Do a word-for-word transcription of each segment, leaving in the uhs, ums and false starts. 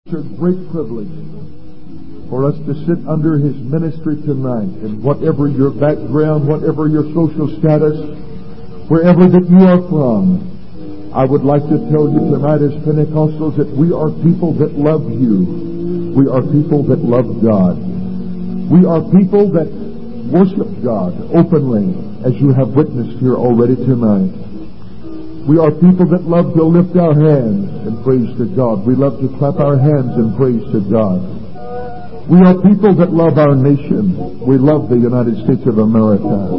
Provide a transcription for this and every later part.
It's a great privilege for us to sit under His ministry tonight. And whatever your background, whatever your social status, wherever that you are from, I would like to tell you tonight as Pentecostals that we are people that love you. We are people that love God. We are people that worship God openly, as you have witnessed here already tonight. We are people that love to lift our hands and praise to God. We love to clap our hands and praise to God. We are people that love our nation. We love the United States of America.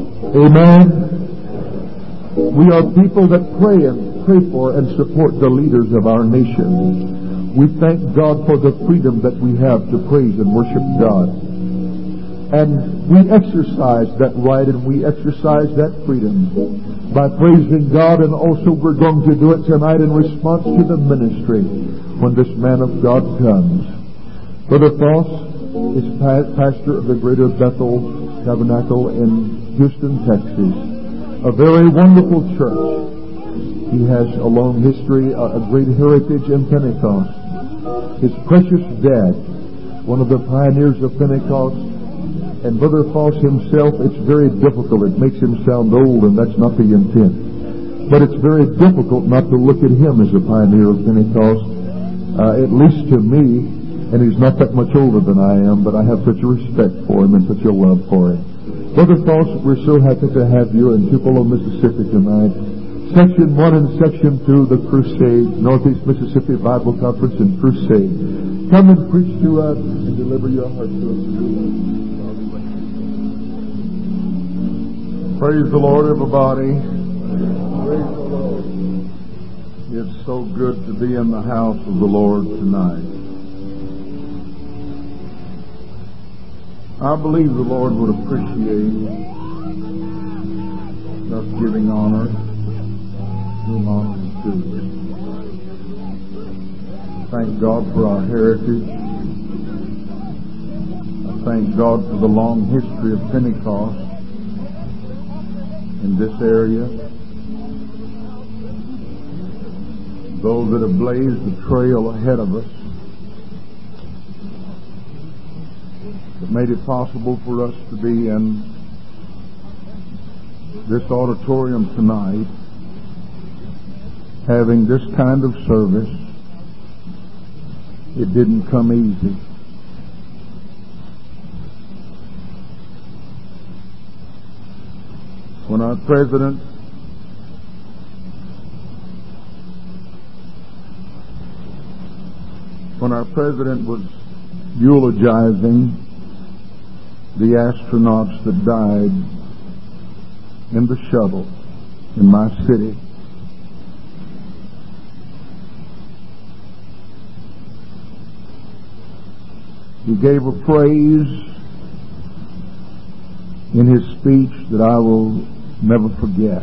Amen. We are people that pray and pray for and support the leaders of our nation. We thank God for the freedom that we have to praise and worship God. And we exercise that right and we exercise that freedom by praising God, and also we're going to do it tonight in response to the ministry when this man of God comes. Brother Foss is pastor of the Greater Bethel Tabernacle in Houston, Texas. A very wonderful church. He has a long history, a great heritage in Pentecost. His precious dad, one of the pioneers of Pentecost, and Brother Foss himself, it's very difficult. It makes him sound old, and that's not the intent. But it's very difficult not to look at him as a pioneer of Pentecost, uh, at least to me. And he's not that much older than I am, but I have such a respect for him and such a love for him. Brother Foss, we're so happy to have you in Tupelo, Mississippi tonight. Section one and Section two, the Crusade, Northeast Mississippi Bible Conference and Crusade. Come and preach to us and deliver your heart to us. Praise the Lord, everybody. Praise the Lord. It's so good to be in the house of the Lord tonight. I believe the Lord would appreciate us giving honor to whom honor is due. Thank God for our heritage. I thank God for the long history of Pentecost in this area. Those that have blazed the trail ahead of us, that made it possible for us to be in this auditorium tonight, having this kind of service. It didn't come easy. When our president when our president was eulogizing the astronauts that died in the shuttle in my city, he gave a phrase in his speech that I will never forget.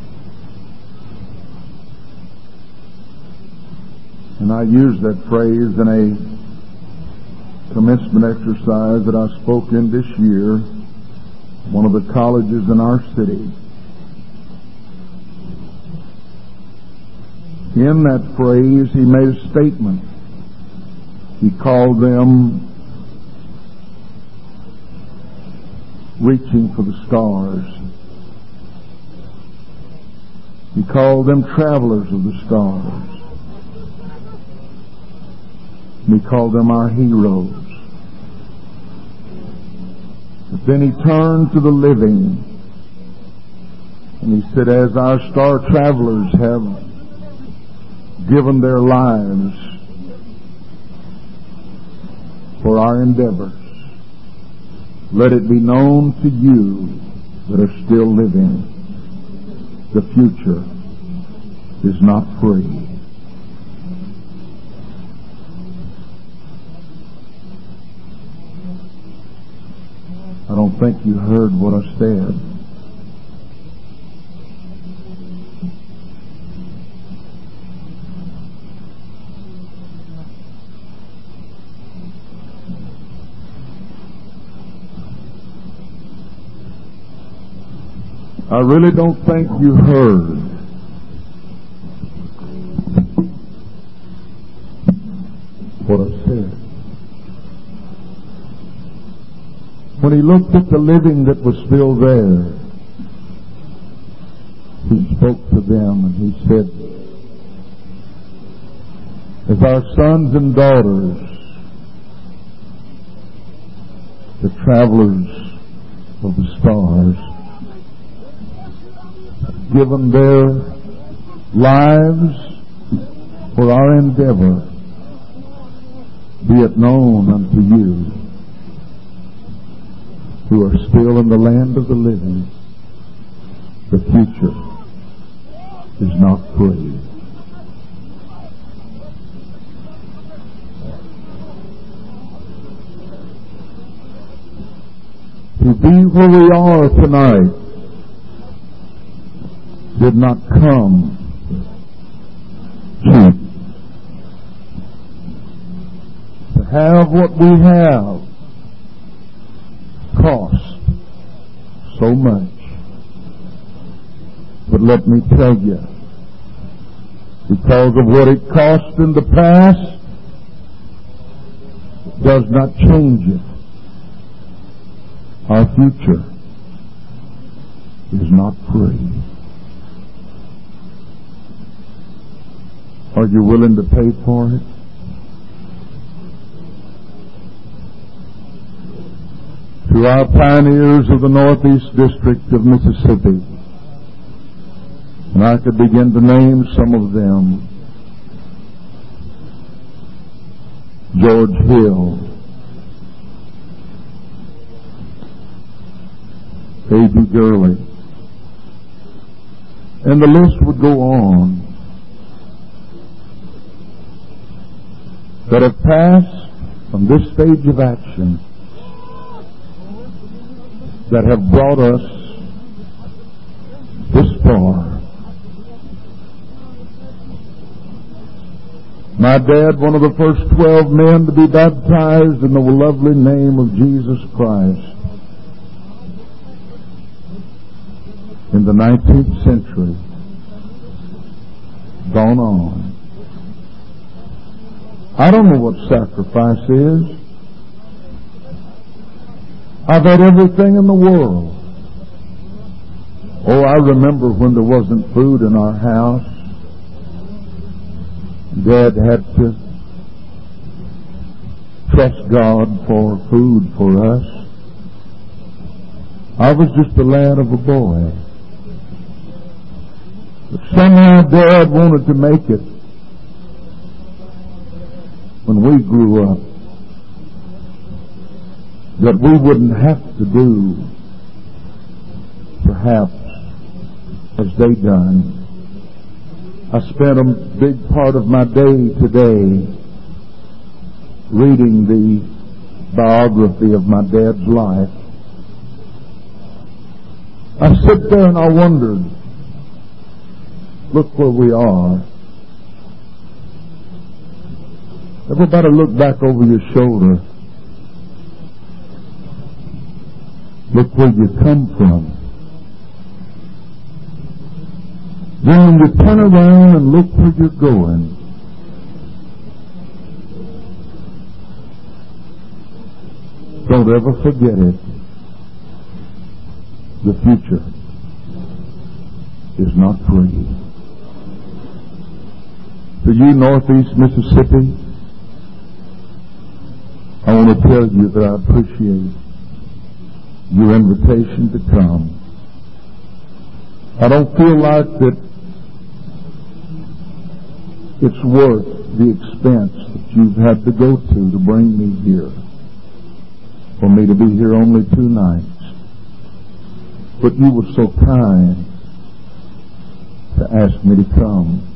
And I used that phrase in a commencement exercise that I spoke in this year, one of the colleges in our city. In that phrase, he made a statement. He called them reaching for the stars. He called them travelers of the stars. And he called them our heroes. But then he turned to the living and he said, as our star travelers have given their lives for our endeavors, let it be known to you that are still living, the future is not free. I don't think you heard what I said. I really don't think you heard what I said. there. When he looked at the living that was still there, he spoke to them and he said, as our sons and daughters, the travelers of the stars, have given their lives for our endeavor, be it known unto you who are still in the land of the living, the future is not free. To be where we are tonight did not come cheap. To have what we have cost so much. But let me tell you, because of what it cost in the past, it does not change it. Our future is not free. Are you willing to pay for it? To our pioneers of the Northeast District of Mississippi, and I could begin to name some of them: George Hill, A B Gurley, and the list would go on, that have passed from this stage of action, that have brought us this far. My dad, one of the first twelve men to be baptized in the lovely name of Jesus Christ in the nineteenth century, gone on. I don't know what sacrifice is. I've had everything in the world. Oh, I remember when there wasn't food in our house. Dad had to trust God for food for us. I was just a lad of a boy. But somehow Dad wanted to make it when we grew up, that we wouldn't have to do perhaps as they done. I spent a big part of my day today reading the biography of my dad's life. I sit there and I wondered, look where we are. Everybody look back over your shoulder. Look where you come from. Then when you turn around and look where you're going, don't ever forget it. The future is not free. To you, Northeast Mississippi, I want to tell you that I appreciate your invitation to come. I don't feel like that it's worth the expense that you've had to go to to bring me here, for me to be here only two nights. But you were so kind to ask me to come.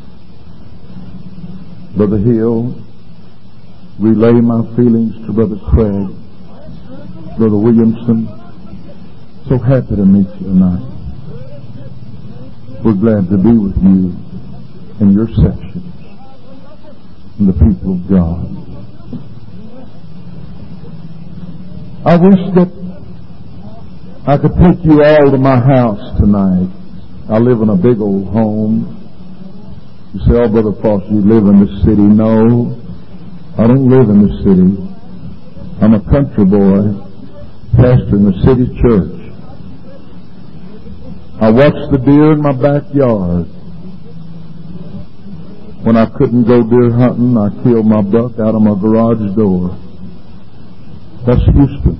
Brother Hill, relay my feelings to Brother Craig. Brother Williamson, so happy to meet you tonight. We're glad to be with you in your sections and the people of God. I wish that I could take you all to my house tonight. I live in a big old home. You say, oh, Brother Foster, you live in the city. No. I don't live in the city. I'm a country boy, pastor in the city church. I watched the deer in my backyard. When I couldn't go deer hunting, I killed my buck out of my garage door. That's Houston.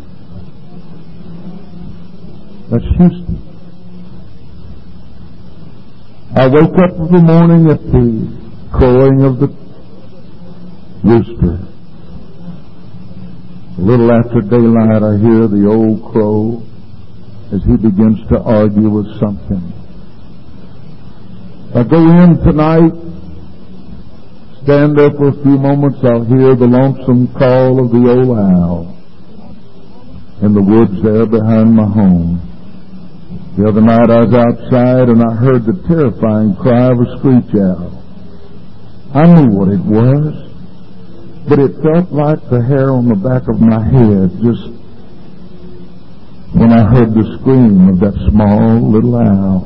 That's Houston. I wake up in the morning at the crowing of the rooster. A little after daylight, I hear the old crow as he begins to argue with something. I go in tonight, stand there for a few moments, I'll hear the lonesome call of the old owl in the woods there behind my home. The other night I was outside and I heard the terrifying cry of a screech owl. I knew what it was, but it felt like the hair on the back of my head just when I heard the scream of that small little owl.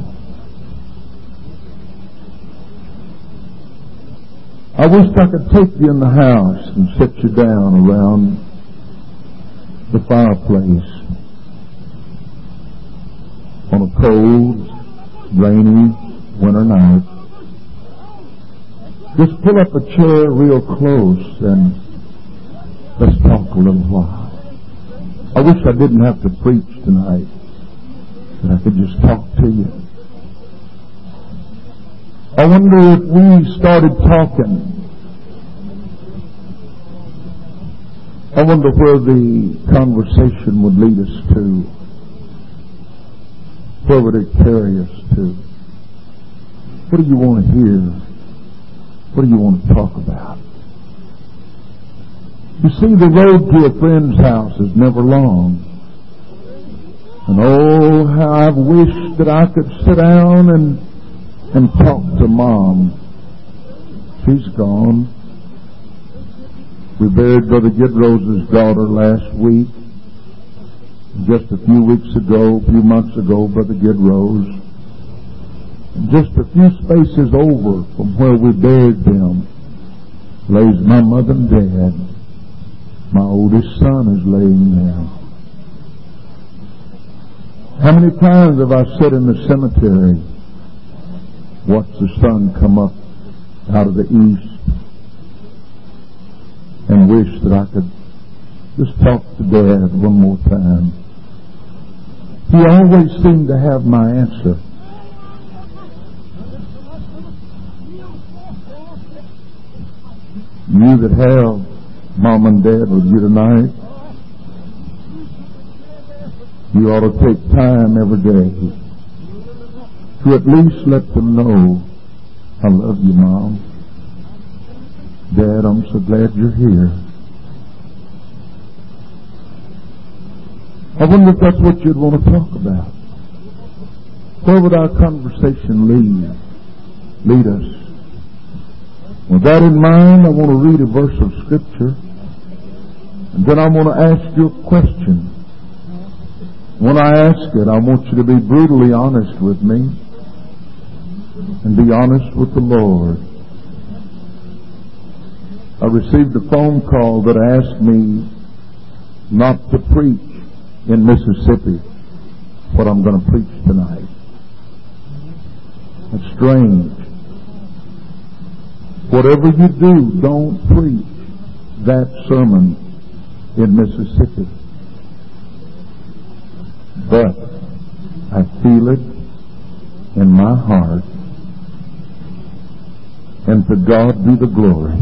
I wished I could take you in the house and sit you down around the fireplace on a cold, rainy winter night. Just pull up a chair real close and let's talk a little while. I wish I didn't have to preach tonight, that I could just talk to you. I wonder if we started talking, I wonder where the conversation would lead us to. Where would it carry us to? What do you want to hear? What do you want to talk about? You see, the road to a friend's house is never long. And oh, how I've wished that I could sit down and, and talk to Mom. She's gone. We buried Brother Gidrose's daughter last week. Just a few weeks ago, a few months ago, Brother Gidrose, just a few spaces over from where we buried them, lays my mother and dad. My oldest son is laying there. How many times have I sat in the cemetery, watched the sun come up out of the east, and wished that I could just talk to Dad one more time. He always seemed to have my answer. You that have Mom and Dad with you tonight, you ought to take time every day to at least let them know, I love you, Mom. Dad, I'm so glad you're here. I wonder if that's what you'd want to talk about. Where would our conversation lead, lead us? With that in mind, I want to read a verse of Scripture, and then I want to ask you a question. When I ask it, I want you to be brutally honest with me and be honest with the Lord. I received a phone call that asked me not to preach in Mississippi what I'm going to preach tonight. It's strange. Whatever you do, don't preach that sermon in Mississippi. But I feel it in my heart, and to God be the glory.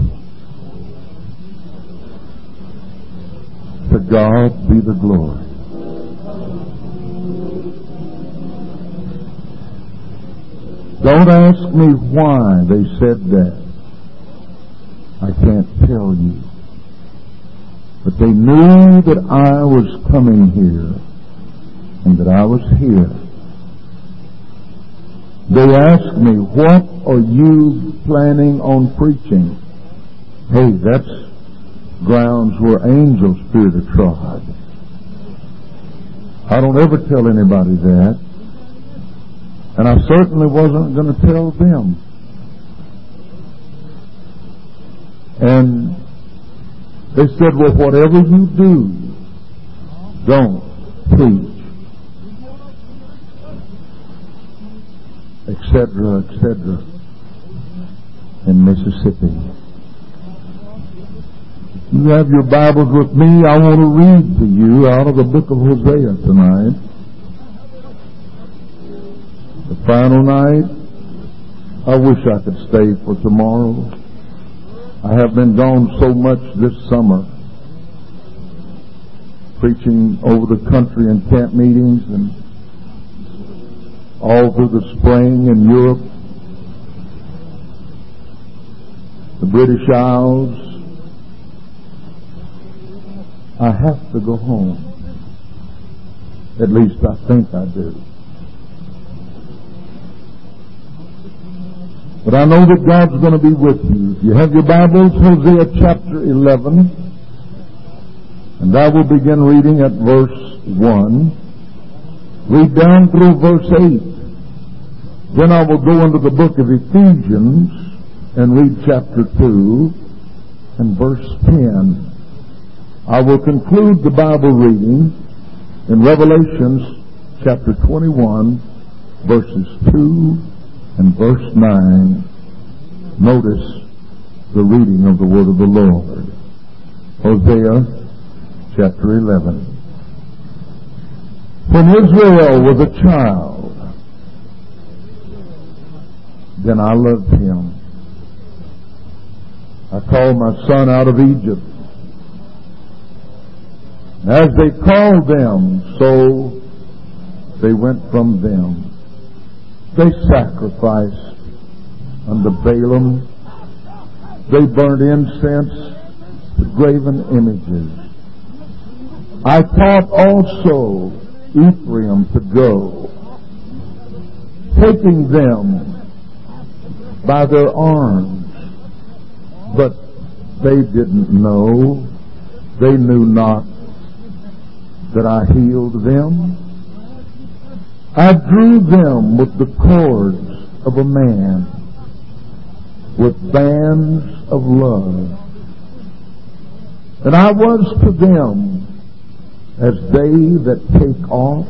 To God be the glory. Don't ask me why they said that. I can't tell you. But they knew that I was coming here and that I was here. They asked me, what are you planning on preaching? Hey, that's grounds where angels fear to trod. I don't ever tell anybody that. And I certainly wasn't going to tell them. And They said, well, whatever you do, don't preach, et cetera, et cetera, in Mississippi. You have your Bibles with me. I want to read to you out of the book of Hosea tonight. The final night. I wish I could stay for tomorrow. I have been gone so much this summer, preaching over the country in camp meetings and all through the spring in Europe, the British Isles. I have to go home. At least I think I do. But I know that God's going to be with you. If you have your Bibles, Hosea chapter eleven, and I will begin reading at verse one. Read down through verse eight. Then I will go into the book of Ephesians and read chapter two and verse ten. I will conclude the Bible reading in Revelations chapter twenty-one, verses two and verse nine. Notice the reading of the word of the Lord. Hosea chapter eleven. When Israel was a child, then I loved him. I called my son out of Egypt. As they called them, so they went from them. They sacrificed unto Balaam. They burnt incense to graven images. I taught also Ephraim to go, taking them by their arms. But they didn't know, they knew not that I healed them. I drew them with the cords of a man, with bands of love. And I was to them as they that take off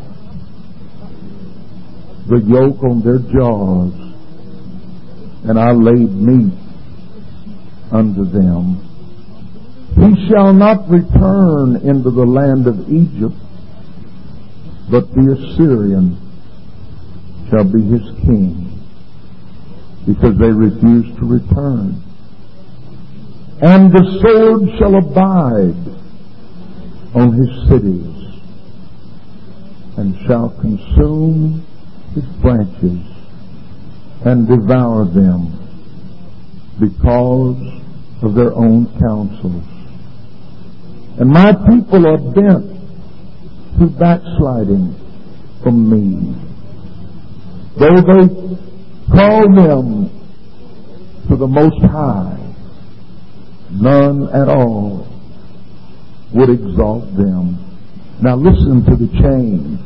the yoke on their jaws, and I laid meat unto them. He shall not return into the land of Egypt, but the Assyrian shall be his king, because they refuse to return. And the sword shall abide on his cities, and shall consume his branches, and devour them, because of their own counsels. And my people are bent to backsliding from me. Though they call them to the Most High, none at all would exalt them. Now listen to the change.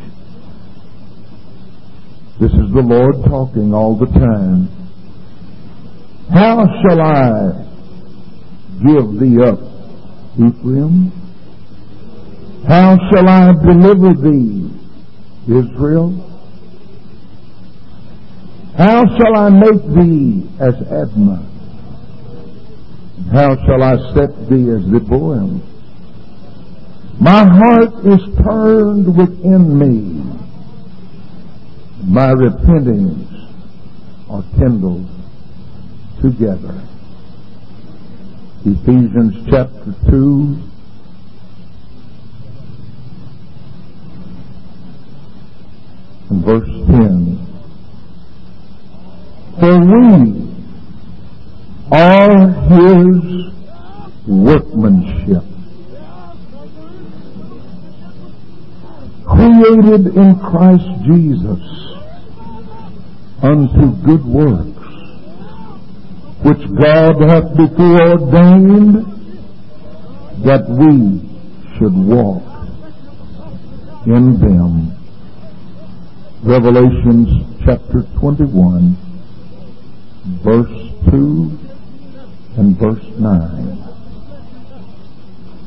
This is the Lord talking all the time. How shall I give thee up, Ephraim? How shall I deliver thee, Israel? How shall I make thee as Admah? How shall I set thee as Zeboim? My heart is turned within me. My repentings are kindled together. Ephesians chapter two. And verse ten. For we are his workmanship, created in Christ Jesus unto good works, which God hath before ordained that we should walk in them. Revelations chapter twenty-one, verse two and verse nine.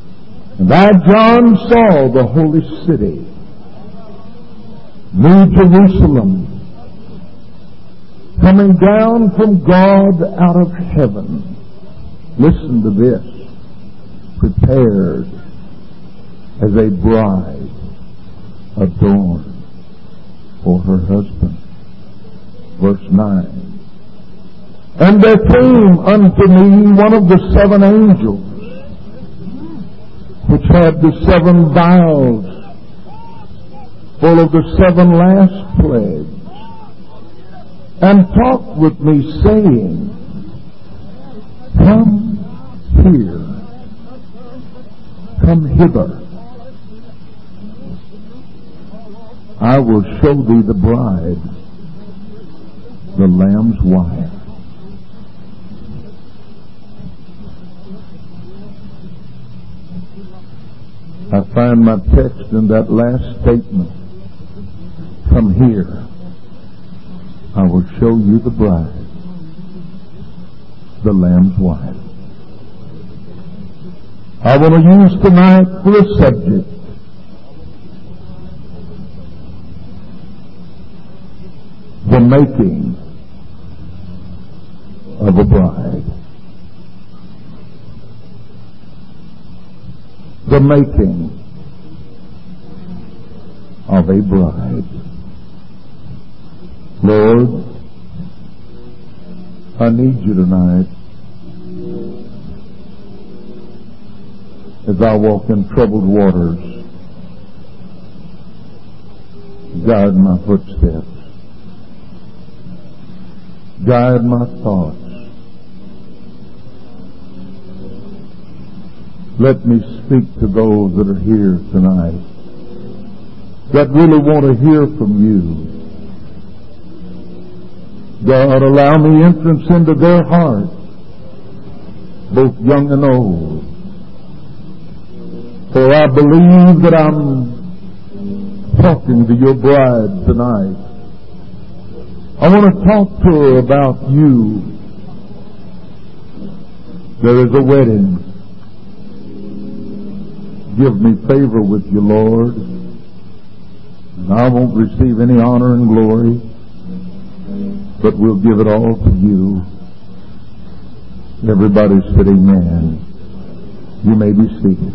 And I, John, saw the holy city, New Jerusalem, coming down from God out of heaven. Listen to this. Prepared as a bride adorned for her husband. Verse nine. And there came unto me one of the seven angels, which had the seven vials full of the seven last plagues, and talked with me, saying, Come here, come hither. I will show thee the bride, the Lamb's wife. I find my text in that last statement. Come here. I will show you the bride, the Lamb's wife. I want to use tonight for a subject the making of a bride. The making of a bride. Lord, I need you tonight as I walk in troubled waters. Guide my footsteps. Guide my thoughts. Let me speak to those that are here tonight that really want to hear from you. God, allow me entrance into their heart, both young and old. For I believe that I'm talking to your bride tonight. I want to talk to her about you. There is a wedding. Give me favor with you, Lord, and I won't receive any honor and glory, but we'll give it all to you. Everybody said amen. You may be seated.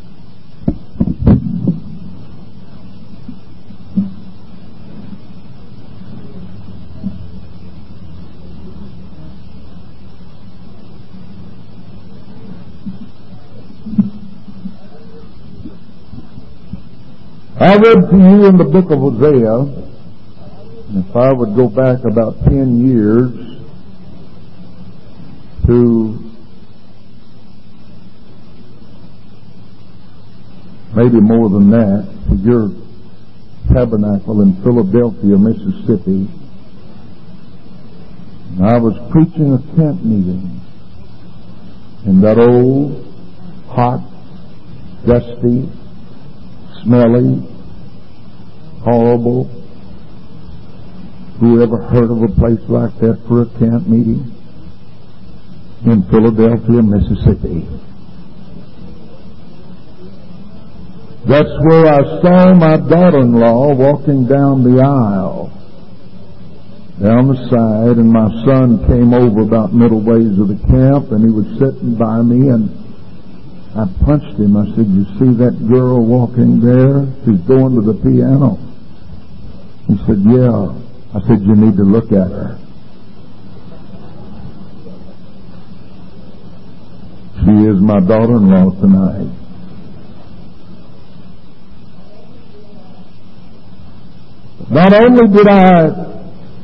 I read to you in the book of Hosea, and if I would go back about ten years to maybe more than that, to your tabernacle in Philadelphia, Mississippi, and I was preaching a tent meeting in that old, hot, dusty, smelly, horrible. Who ever heard of a place like that for a camp meeting? In Philadelphia, Mississippi. That's where I saw my daughter-in-law walking down the aisle, down the side, and my son came over about middle ways of the camp, and he was sitting by me, and I punched him. I said, you see that girl walking there? She's going to the piano. He said, yeah. I said, you need to look at her. She is my daughter-in-law tonight. Not only did I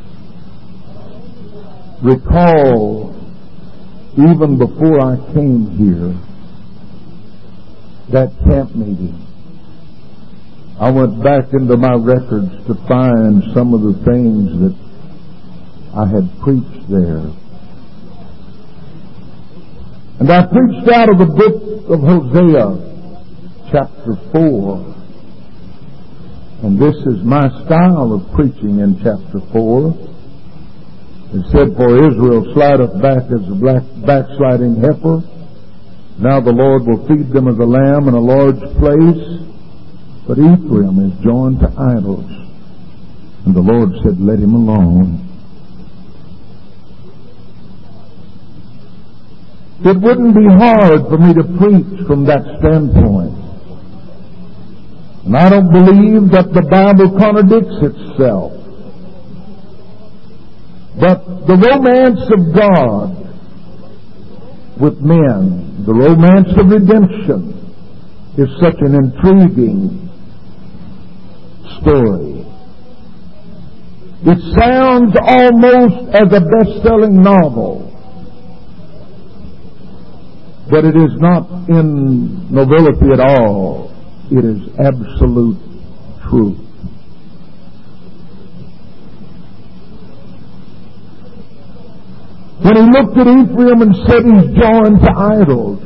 recall, even before I came here, that camp meeting, I went back into my records to find some of the things that I had preached there. And I preached out of the book of Hosea, chapter four. And this is my style of preaching in chapter four. It said, for Israel slideth back as a black backsliding heifer, Now the Lord will feed them as a lamb in a large place, but Ephraim is joined to idols. And the Lord said, let him alone. It wouldn't be hard for me to preach from that standpoint. And I don't believe that the Bible contradicts itself. But the romance of God with men, the romance of redemption, is such an intriguing story. It sounds almost as a best-selling novel, but it is not in novelty at all. It is absolute truth. When he looked at Ephraim and said he's joined to idols,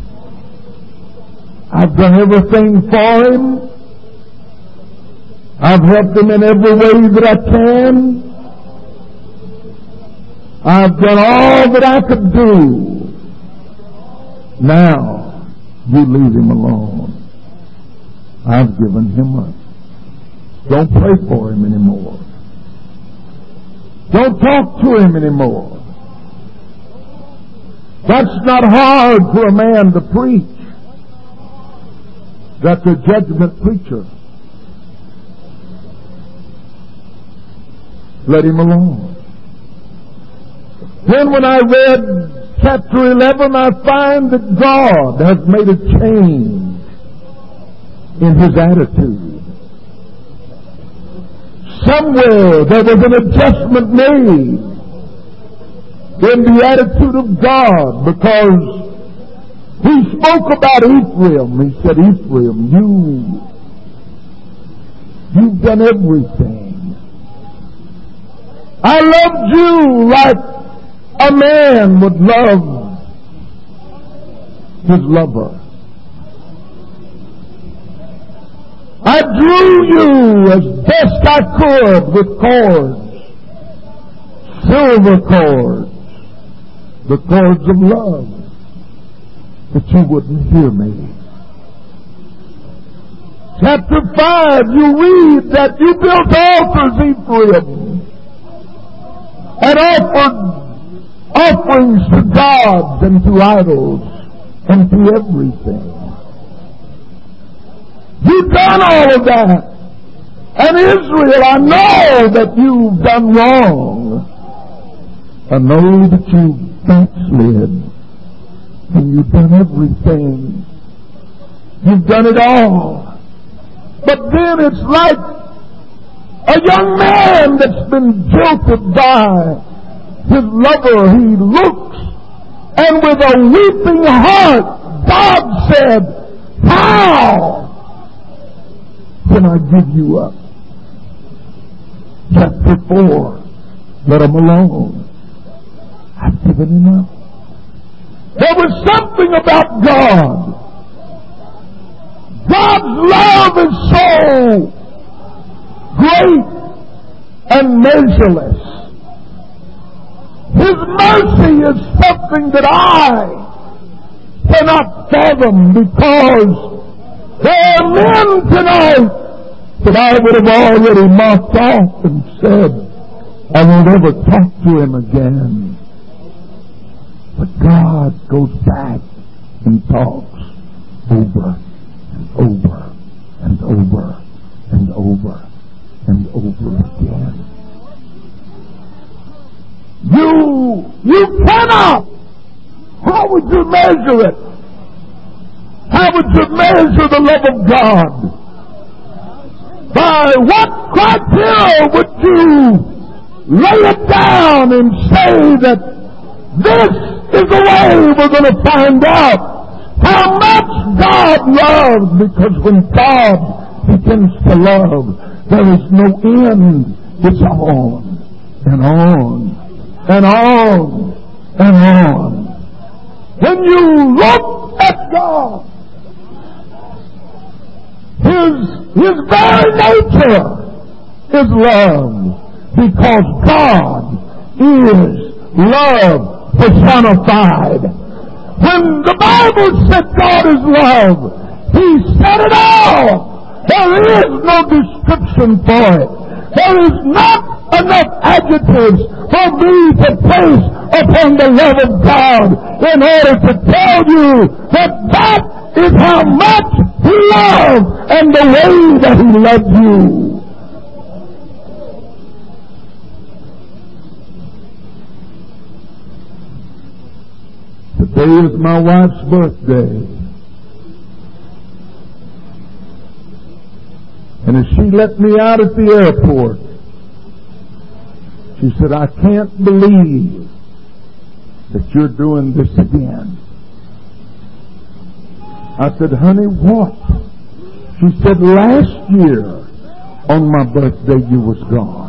I've done everything for him. I've helped him in every way that I can. I've done all that I could do. Now, you leave him alone. I've given him up. Don't pray for him anymore. Don't talk to him anymore. That's not hard for a man to preach. That's a judgment preacher. Let him alone. Then when I read chapter eleven, I find that God has made a change in his attitude. Somewhere there was an adjustment made in the attitude of God, because he spoke about Ephraim. He said, Ephraim, you, you've done everything. I loved you like a man would love his lover. I drew you as best I could with cords, silver cords, the cords of love, but you wouldn't hear me. Chapter five, you read that you built altars, Ephraim, and offered offerings to gods and to idols and to everything. You've done all of that. And Israel, I know that you've done wrong. I know that you've backslid. And you've done everything. You've done it all. But then it's like a young man that's been jilted by his lover. He looks, and with a weeping heart, God said, how can I give you up? Chapter four, let him alone. I've given him up. There was something about God. God's love is so great and measureless. His mercy is something that I cannot fathom, because there are men tonight that I would have already marked off and said, I won't ever talk to him again. But God goes back and talks over and over and over and over and over again. You, you cannot. How would you measure it? How would you measure the love of God? By what criteria would you lay it down and say that this is the way we're going to find out how much God loves? Because when God begins to love, there is no end. It's on and on and on and on. When you look at God, His, His very nature is love, because God is love personified. When the Bible said God is love, He said it all. There is no description for it. There is not enough adjectives for me to place upon the love of God in order to tell you that that is how much He loved and the way that He loved you. Today is my wife's birthday. And as she let me out at the airport, she said, I can't believe that you're doing this again. I said, honey, what? She said, last year on my birthday you was gone.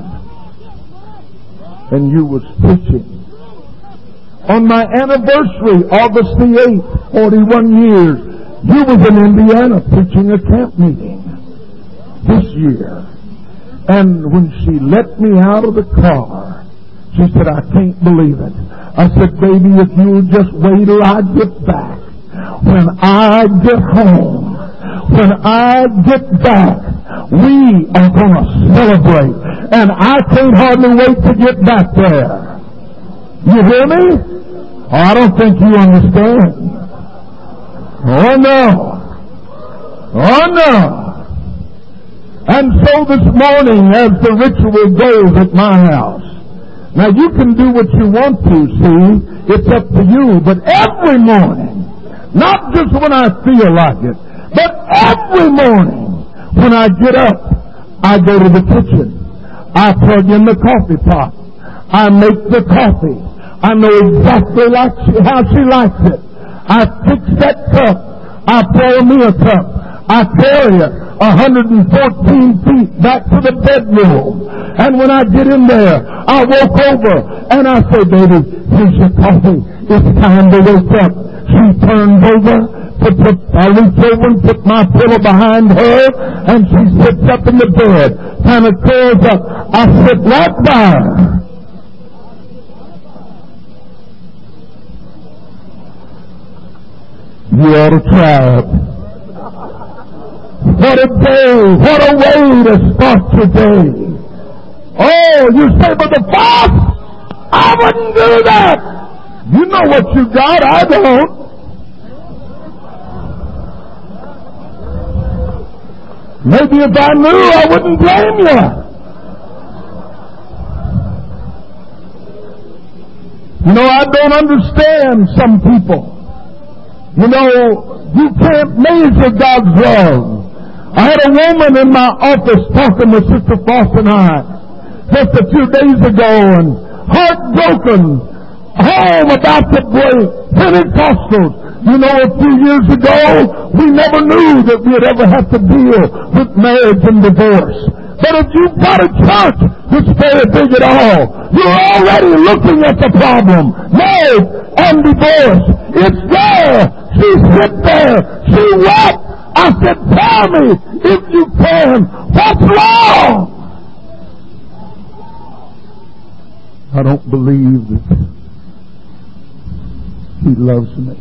And you was preaching. On my anniversary, August the eighth, forty-one years, you was in Indiana preaching a camp meeting. This year. And when she let me out of the car, she said, I can't believe it. I said, baby, if you'll just wait till I get back. When I get home, when I get back, we are going to celebrate. And I can't hardly wait to get back there. You hear me? Oh, I don't think you understand. Oh no. Oh no. And so this morning, as the ritual goes at my house, now you can do what you want to, see, it's up to you, but every morning, not just when I feel like it, but every morning when I get up, I go to the kitchen. I plug in the coffee pot. I make the coffee. I know exactly like she, how she likes it. I fix that cup. I pour me a cup. I carry it one hundred fourteen feet back to the bedroom. And when I get in there, I walk over and I say, baby, here's your coffee. It's time to wake up. She turns over. To put, I reach over and put my pillow behind her, and she sits up in the bed, kind of curls up. I sit right by her. You ought to try it. What a day, what a way to start your day. Oh, you say, but the boss, I wouldn't do that. You know what you got, I don't. Maybe if I knew, I wouldn't blame you. You know, I don't understand some people. You know, you can't measure God's love. I had a woman in my office talking to Sister Foss and I just a few days ago, and heartbroken, home about to break, Pentecostals. You know, a few years ago, we never knew that we'd ever have to deal with marriage and divorce. But if you've got a church that's very big at all, you're already looking at the problem. Marriage and divorce. It's there. She sit there. She wept. I said, tell me, if you can, what's wrong? I don't believe that He loves me.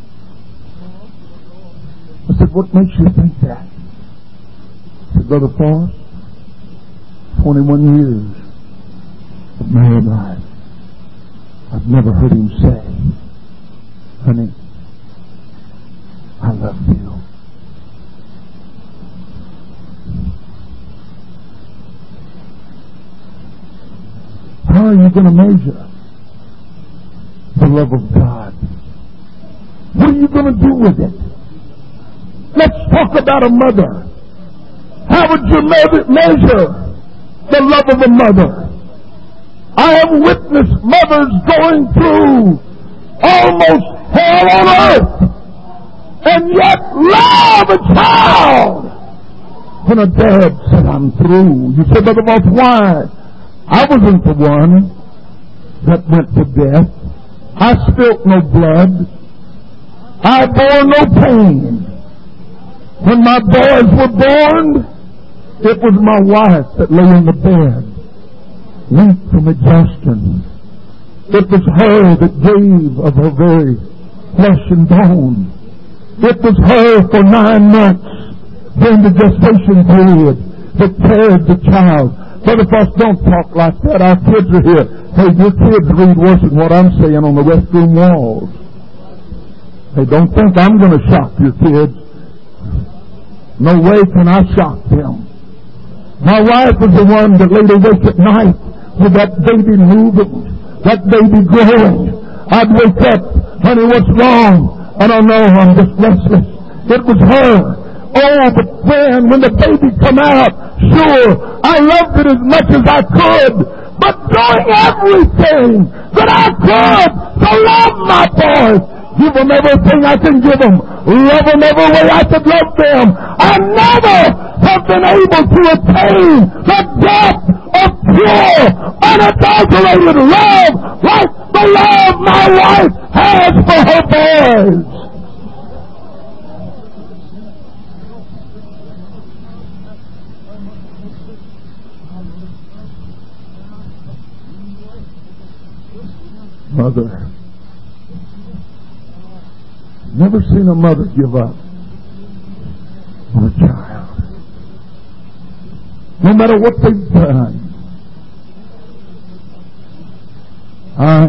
I said, what makes you think that? I said, Brother Foss, twenty-one years of married life, I've never heard him say, honey, I love you. How are you going to measure the love of God? What are you going to do with it? Let's talk about a mother. How would you measure the love of a mother? I have witnessed mothers going through almost hell on earth and yet love a child. When a dad said, I'm through, you say, Brother Moss, why? I wasn't the one that went to death. I spilt no blood. I bore no pain. When my boys were born, it was my wife that lay in the bed, weak from exhaustion. It was her that gave of her very flesh and bone. It was her for nine months during the gestation period that carried the child. Brother Frost, don't talk like that. Our kids are here. Hey, your kids read worse than what I'm saying on the restroom walls. Hey, don't think I'm going to shock your kids. No way can I shock them. My wife was the one that laid awake at night with that baby moving, that baby growing. I'd wake up, honey, what's wrong? I don't know, I'm just restless. It was her. Oh, but then when the baby come out, sure, I loved it as much as I could, but doing everything that I could to love my boys, give them everything I can give them, love them every way I could love them. I never have been able to attain the depth of pure, unadulterated love like the love my wife has for her boys. Mother. Never seen a mother give up on a child. No matter what they've done. I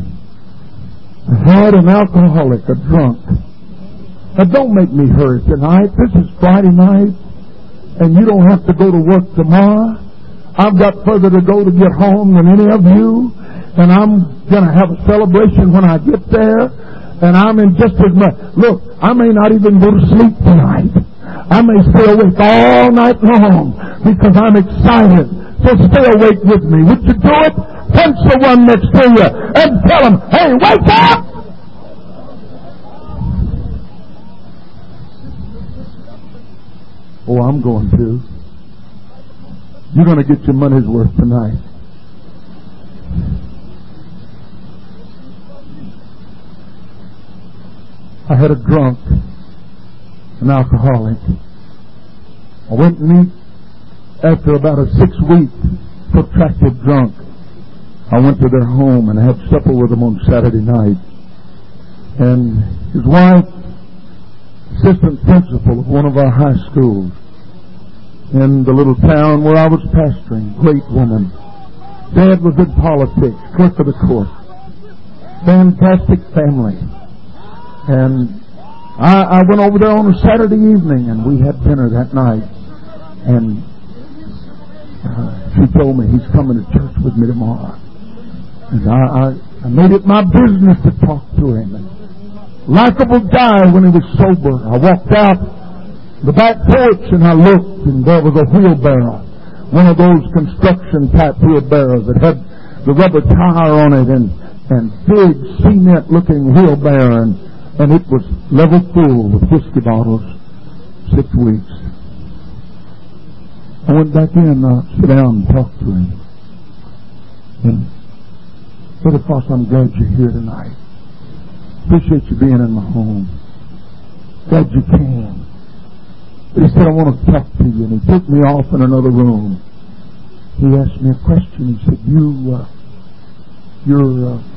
had an alcoholic, a drunk. Now don't make me hurry tonight. This is Friday night, and you don't have to go to work tomorrow. I've got further to go to get home than any of you, and I'm going to have a celebration when I get there, and I'm in just as much. Look, I may not even go to sleep tonight. I may stay awake all night long because I'm excited. So stay awake with me. Would you do it? Punch the one next to you and tell him, hey, wake up! Oh, I'm going to. You're going to get your money's worth tonight. I had a drunk, an alcoholic. I went and eat after about a six-week protracted drunk. I went to their home and had supper with them on Saturday night. And his wife, assistant principal of one of our high schools in the little town where I was pastoring, great woman. Dad was in politics, clerk of the court. Fantastic family. And I, I went over there on a Saturday evening, and we had dinner that night. And uh, she told me he's coming to church with me tomorrow. And I, I, I made it my business to talk to him. And likable guy when he was sober. I walked out the back porch and I looked, and there was a wheelbarrow, one of those construction type wheelbarrows that had the rubber tire on it, and and big cement looking wheelbarrow, and, and it was level full with whiskey bottles. Six weeks. I went back in, uh, sit down and talk to him. And Brother Frost, I'm glad you're here tonight. Appreciate you being in my home. Glad you came. But he said, I want to talk to you. And he took me off in another room. He asked me a question. He said, you, uh, you're uh,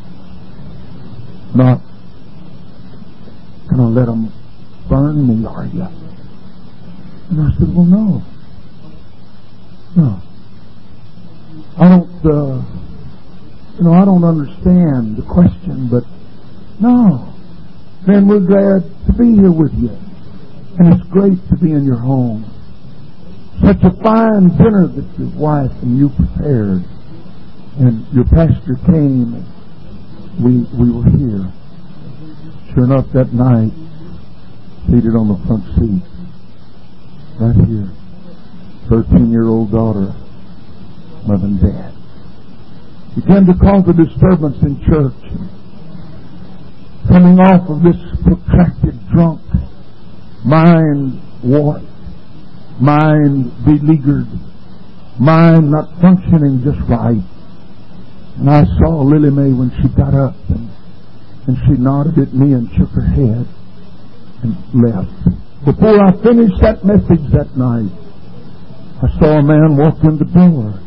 not going to let them burn me, are you? And I said, well, no. No. I don't, uh, you know, I don't understand the question, but no. Man, we're glad to be here with you. And it's great to be in your home. Such a fine dinner that your wife and you prepared. And your pastor came and we, we were here. Sure enough, that night, seated on the front seat, right here, thirteen-year-old daughter, mother and dad, began to cause a disturbance in church. Coming off of this protracted drunk, mind warped, mind beleaguered, mind not functioning just right. And I saw Lily Mae when she got up, and, and she nodded at me and shook her head and left. Before I finished that message that night, I saw a man walk in the door.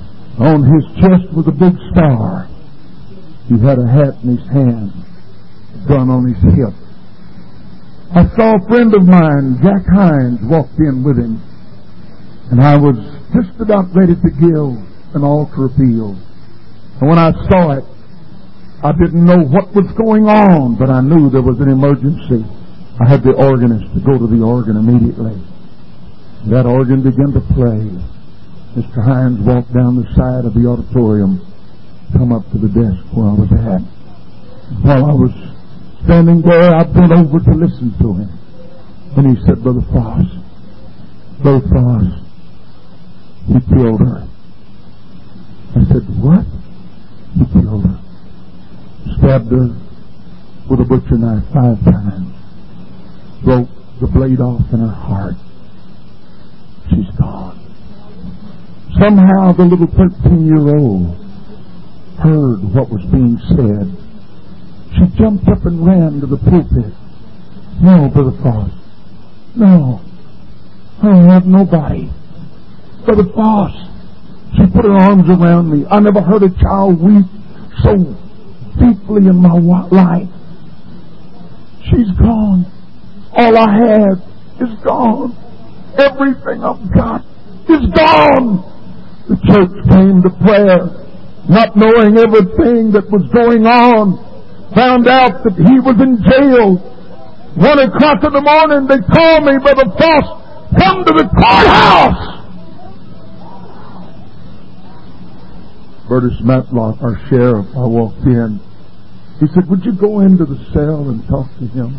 On his chest was a big star. He had a hat in his hand. gun on his hip. I saw a friend of mine, Jack Hines, walked in with him, and I was just about ready to give an altar appeal. And when I saw it, I didn't know what was going on, but I knew there was an emergency. I had the organist to go to the organ immediately. That organ began to play. Mister Hines walked down the side of the auditorium, come up to the desk where I was at. While I was standing there, I bent over to listen to him. And he said, Brother Foss, Brother Foss, he killed her. I said, what? He killed her. Stabbed her with a butcher knife five times. Broke the blade off in her heart. She's gone. Somehow the little thirteen-year-old heard what was being said. She jumped up and ran to the pulpit. No, Brother Foss. No. I don't have nobody. Brother Foss. She put her arms around me. I never heard a child weep so deeply in my life. She's gone. All I have is gone. Everything I've got is gone. The church came to prayer, not knowing everything that was going on. Found out that he was in jail. One o'clock in the morning, they called me, Brother Foss, come to the courthouse. Burtis Matlock, our sheriff, I walked in. He said, would you go into the cell and talk to him?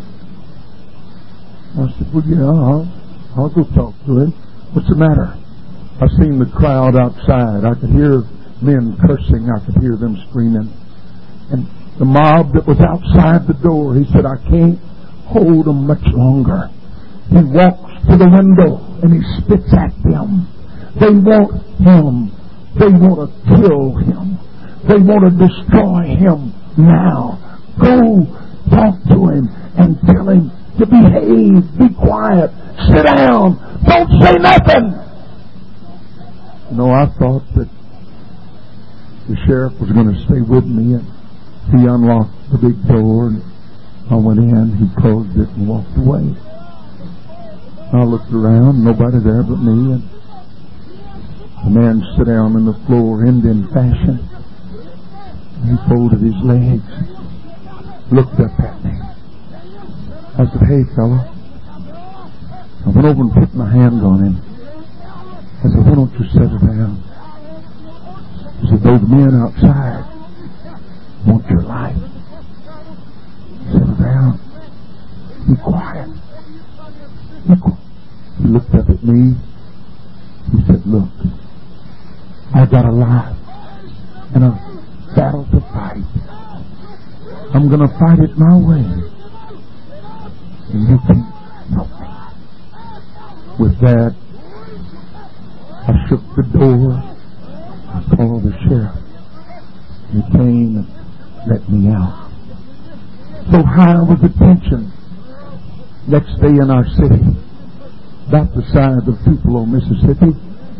I said, well, yeah, I'll, I'll go talk to him. What's the matter? I seen the crowd outside. I could hear men cursing. I could hear them screaming. And the mob that was outside the door, he said, I can't hold them much longer. He walks to the window and he spits at them. They want him. They want to kill him. They want to destroy him now. Go talk to him and tell him to behave, be quiet, sit down, don't say nothing. No, I thought that the sheriff was going to stay with me, and he unlocked the big door and I went in, he closed it and walked away. I looked around, nobody there but me, and the man sat down on the floor, Indian fashion. He folded his legs, looked up at me. I said, hey, fella. I went over and put my hand on him. I said, why don't you settle down? He said, those men outside want your life. Settle down. Be quiet. Be quiet. He looked up at me. He said, look, I got a life and a battle to fight. I'm going to fight it my way. And you can help me. With that, I shook the door. I called the sheriff. He came and let me out. So high was the tension next day in our city, about the size of Tupelo, Mississippi.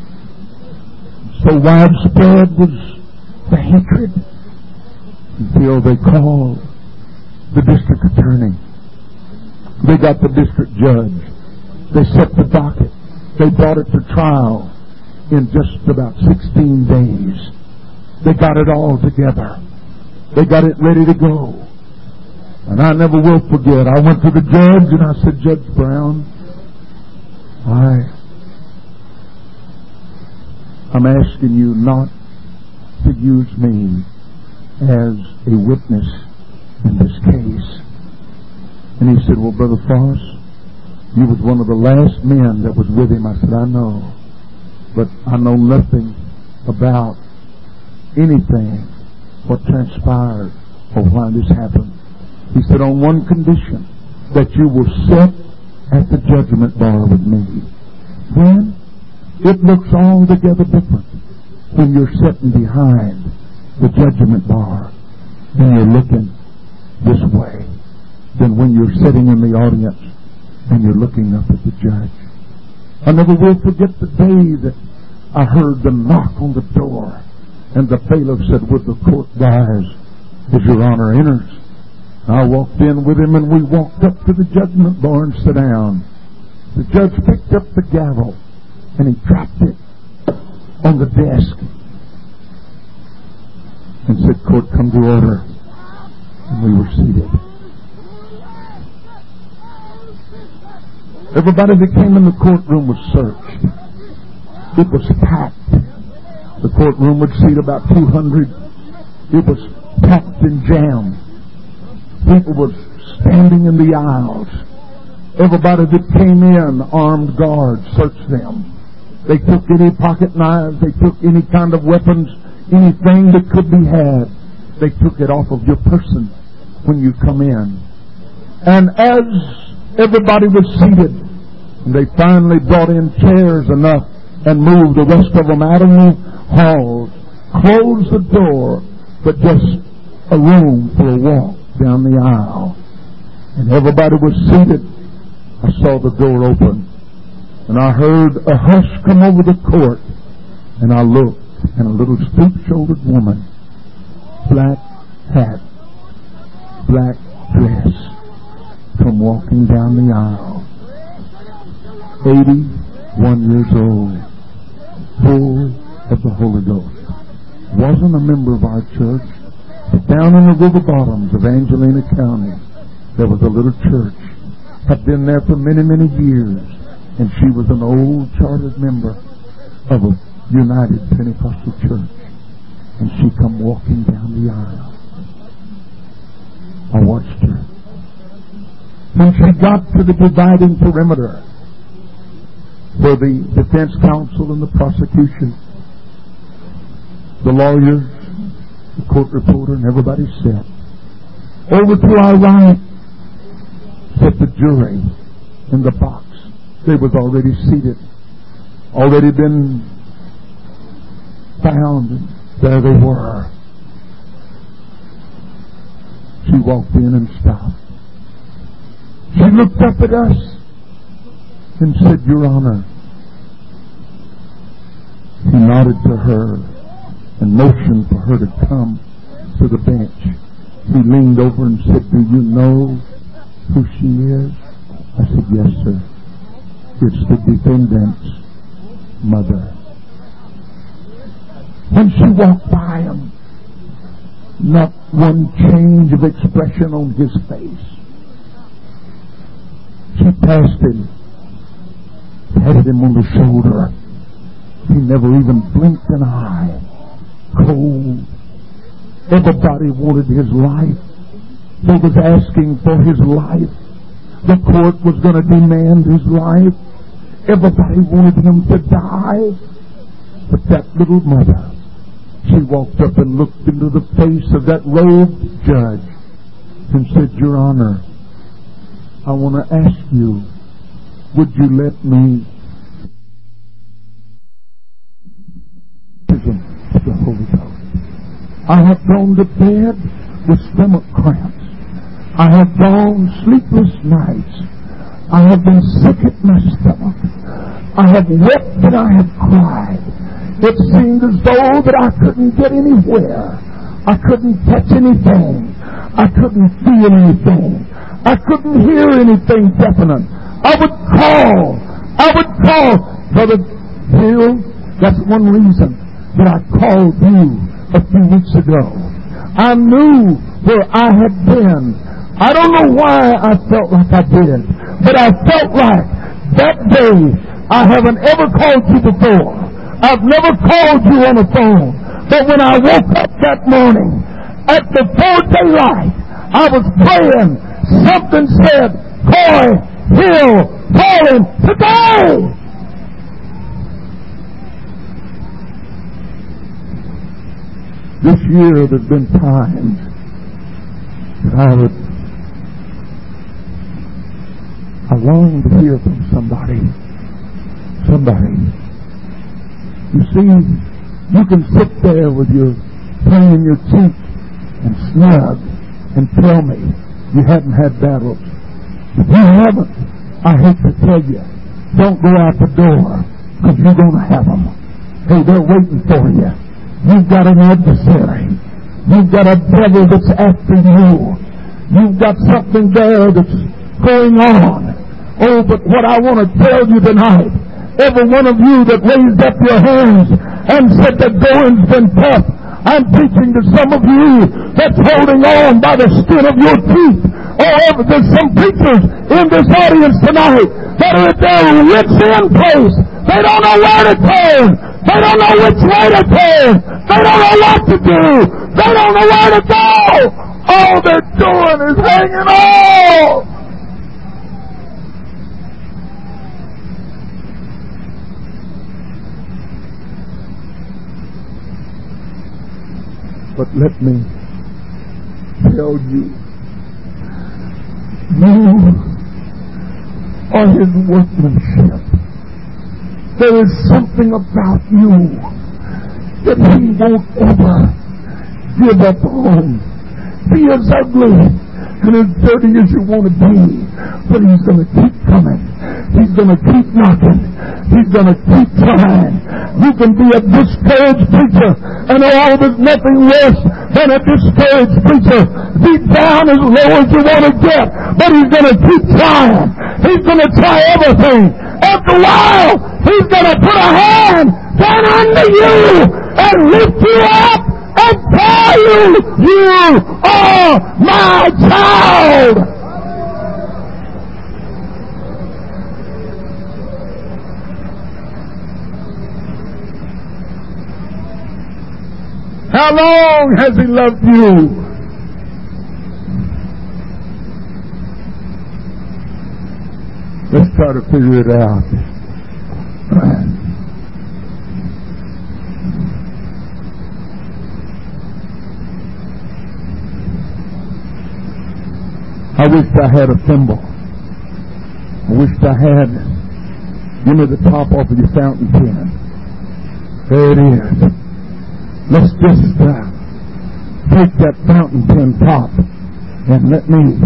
So widespread was the hatred until they called the district attorney. They got the district judge. They set the docket. They brought it to trial in just about sixteen days. They got it all together. They got it ready to go. And I never will forget, I went to the judge and I said, Judge Brown, I, I'm asking you not to use me as a witness in this case. And he said, well, Brother Foss, you was one of the last men that was with him. I said, I know. But I know nothing about anything, what transpired or why this happened. He said, on one condition, that you will sit at the judgment bar with me. Then, it looks altogether different when you're sitting behind the judgment bar and you're looking this way than when you're sitting in the audience and you're looking up at the judge. I never will forget the day that I heard the knock on the door and the bailiff said, would the court rise as your honor enters? I walked in with him, and we walked up to the judgment bar and sat down. The judge picked up the gavel, and he dropped it on the desk and said, "Court, come to order." And we were seated. Everybody that came in the courtroom was searched. It was packed. The courtroom would seat about two hundred. It was packed and jammed. People were standing in the aisles. Everybody that came in, armed guards searched them. They took any pocket knives. They took any kind of weapons, anything that could be had. They took it off of your person when you come in. And as everybody was seated, and they finally brought in chairs enough and moved the rest of them out of the halls, closed the door, but just a room for a walk down the aisle. And everybody was seated. I saw the door open, and I heard a hush come over the court, and I looked, and a little stoop-shouldered woman, black hat, black dress, come walking down the aisle. eighty-one years old, full of the Holy Ghost. Wasn't a member of our church, but down in the river bottoms of Angelina County, there was a little church. Had been there for many, many years, and she was an old chartered member of a United Pentecostal church, and she come walking down the aisle. I watched her. When she got to the dividing perimeter, where the defense counsel and the prosecution, the lawyers, the court reporter, and everybody sat. Over to our right sat the jury in the box. They was already seated, already been found, and there they were. She walked in and stopped. She looked up at us and said, "Your Honor." He nodded to her and motioned for her to come to the bench. He leaned over and said, "Do you know who she is?" I said, "Yes, sir. It's the defendant's mother." When she walked by him, not one change of expression on his face. She passed him, patted him on the shoulder. He never even blinked an eye. Cold. Everybody wanted his life. They was asking for his life. The court was going to demand his life. Everybody wanted him to die. But that little mother, she walked up and looked into the face of that robed judge and said, "Your Honor, I want to ask you, would you let me..." Of the Holy Ghost. I have gone to bed with stomach cramps. I have gone sleepless nights. I have been sick at my stomach. I have wept and I have cried. It seemed as though that I couldn't get anywhere. I couldn't touch anything. I couldn't feel anything. I couldn't hear anything definite. I would call. I would call. Brother Bill, that's one reason that I called you a few weeks ago. I knew where I had been. I don't know why I felt like I did, but I felt like that day I haven't ever called you before. I've never called you on the phone. But when I woke up that morning, at the full daylight, I was praying. Something said, "Coy Hill calling today." This year there's been times that I would, I long to hear from somebody. Somebody. You see, you can sit there with your tongue in your cheek and snug and tell me you haven't had battles. If you haven't, I hate to tell you, don't go out the door, because you're going to have them. Hey, they're waiting for you. You've got an adversary. You've got a devil that's after you. You've got something there that's going on. Oh, but what I want to tell you tonight, every one of you that raised up your hands and said the going's been tough, I'm preaching to some of you that's holding on by the skin of your teeth. Oh, there's some preachers in this audience tonight that are at their wits' end place. They don't know where to turn. They don't know which way to turn. They don't know what to do. They don't know where to go. All they're doing is hanging on. But let me tell you, you are His workmanship. There is something about you that He won't ever give up on. Be as ugly and as dirty as you want to be, but He's going to keep coming. He's going to keep knocking. He's going to keep trying. You can be a discouraged preacher, and oh, there's nothing worse than a discouraged preacher. Deep down as low as you want to get, but he's going to keep trying. He's going to try everything. After a while, He's going to put a hand down under you and lift you up and tell you, you are my child. How long has He loved you? Let's try to figure it out. I wished I had a thimble. I wished I had, give me the top off of your fountain pen. There it is. Let's just uh, take that fountain pen top and let me.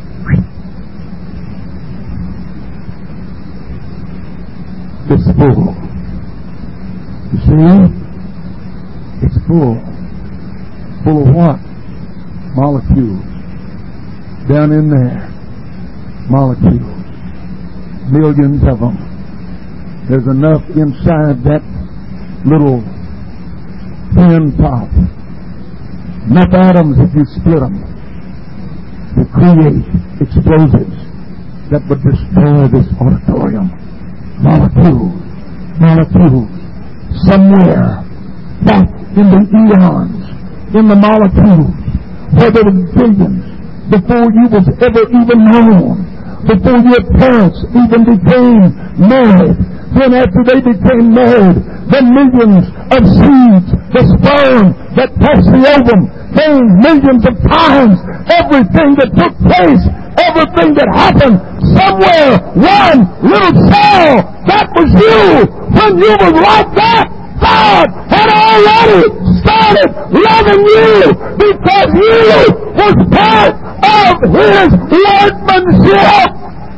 It's full. You see? It's full. Full of what? Molecules. Down in there. Molecules. Millions of them. There's enough inside that little pen top. Enough atoms, if you split them, to create explosives that would destroy this auditorium. Molecules. Molecules. Somewhere back in the eons, in the molecules, where there were billions, before you was ever even known, before your parents even became married. Then after they became married, the millions of seeds, the sperm that passed the ovum, came millions of times. Everything that took place, everything that happened, somewhere, one little cell, that was you. When you was like that, God had already started loving you because you was part of His workmanship.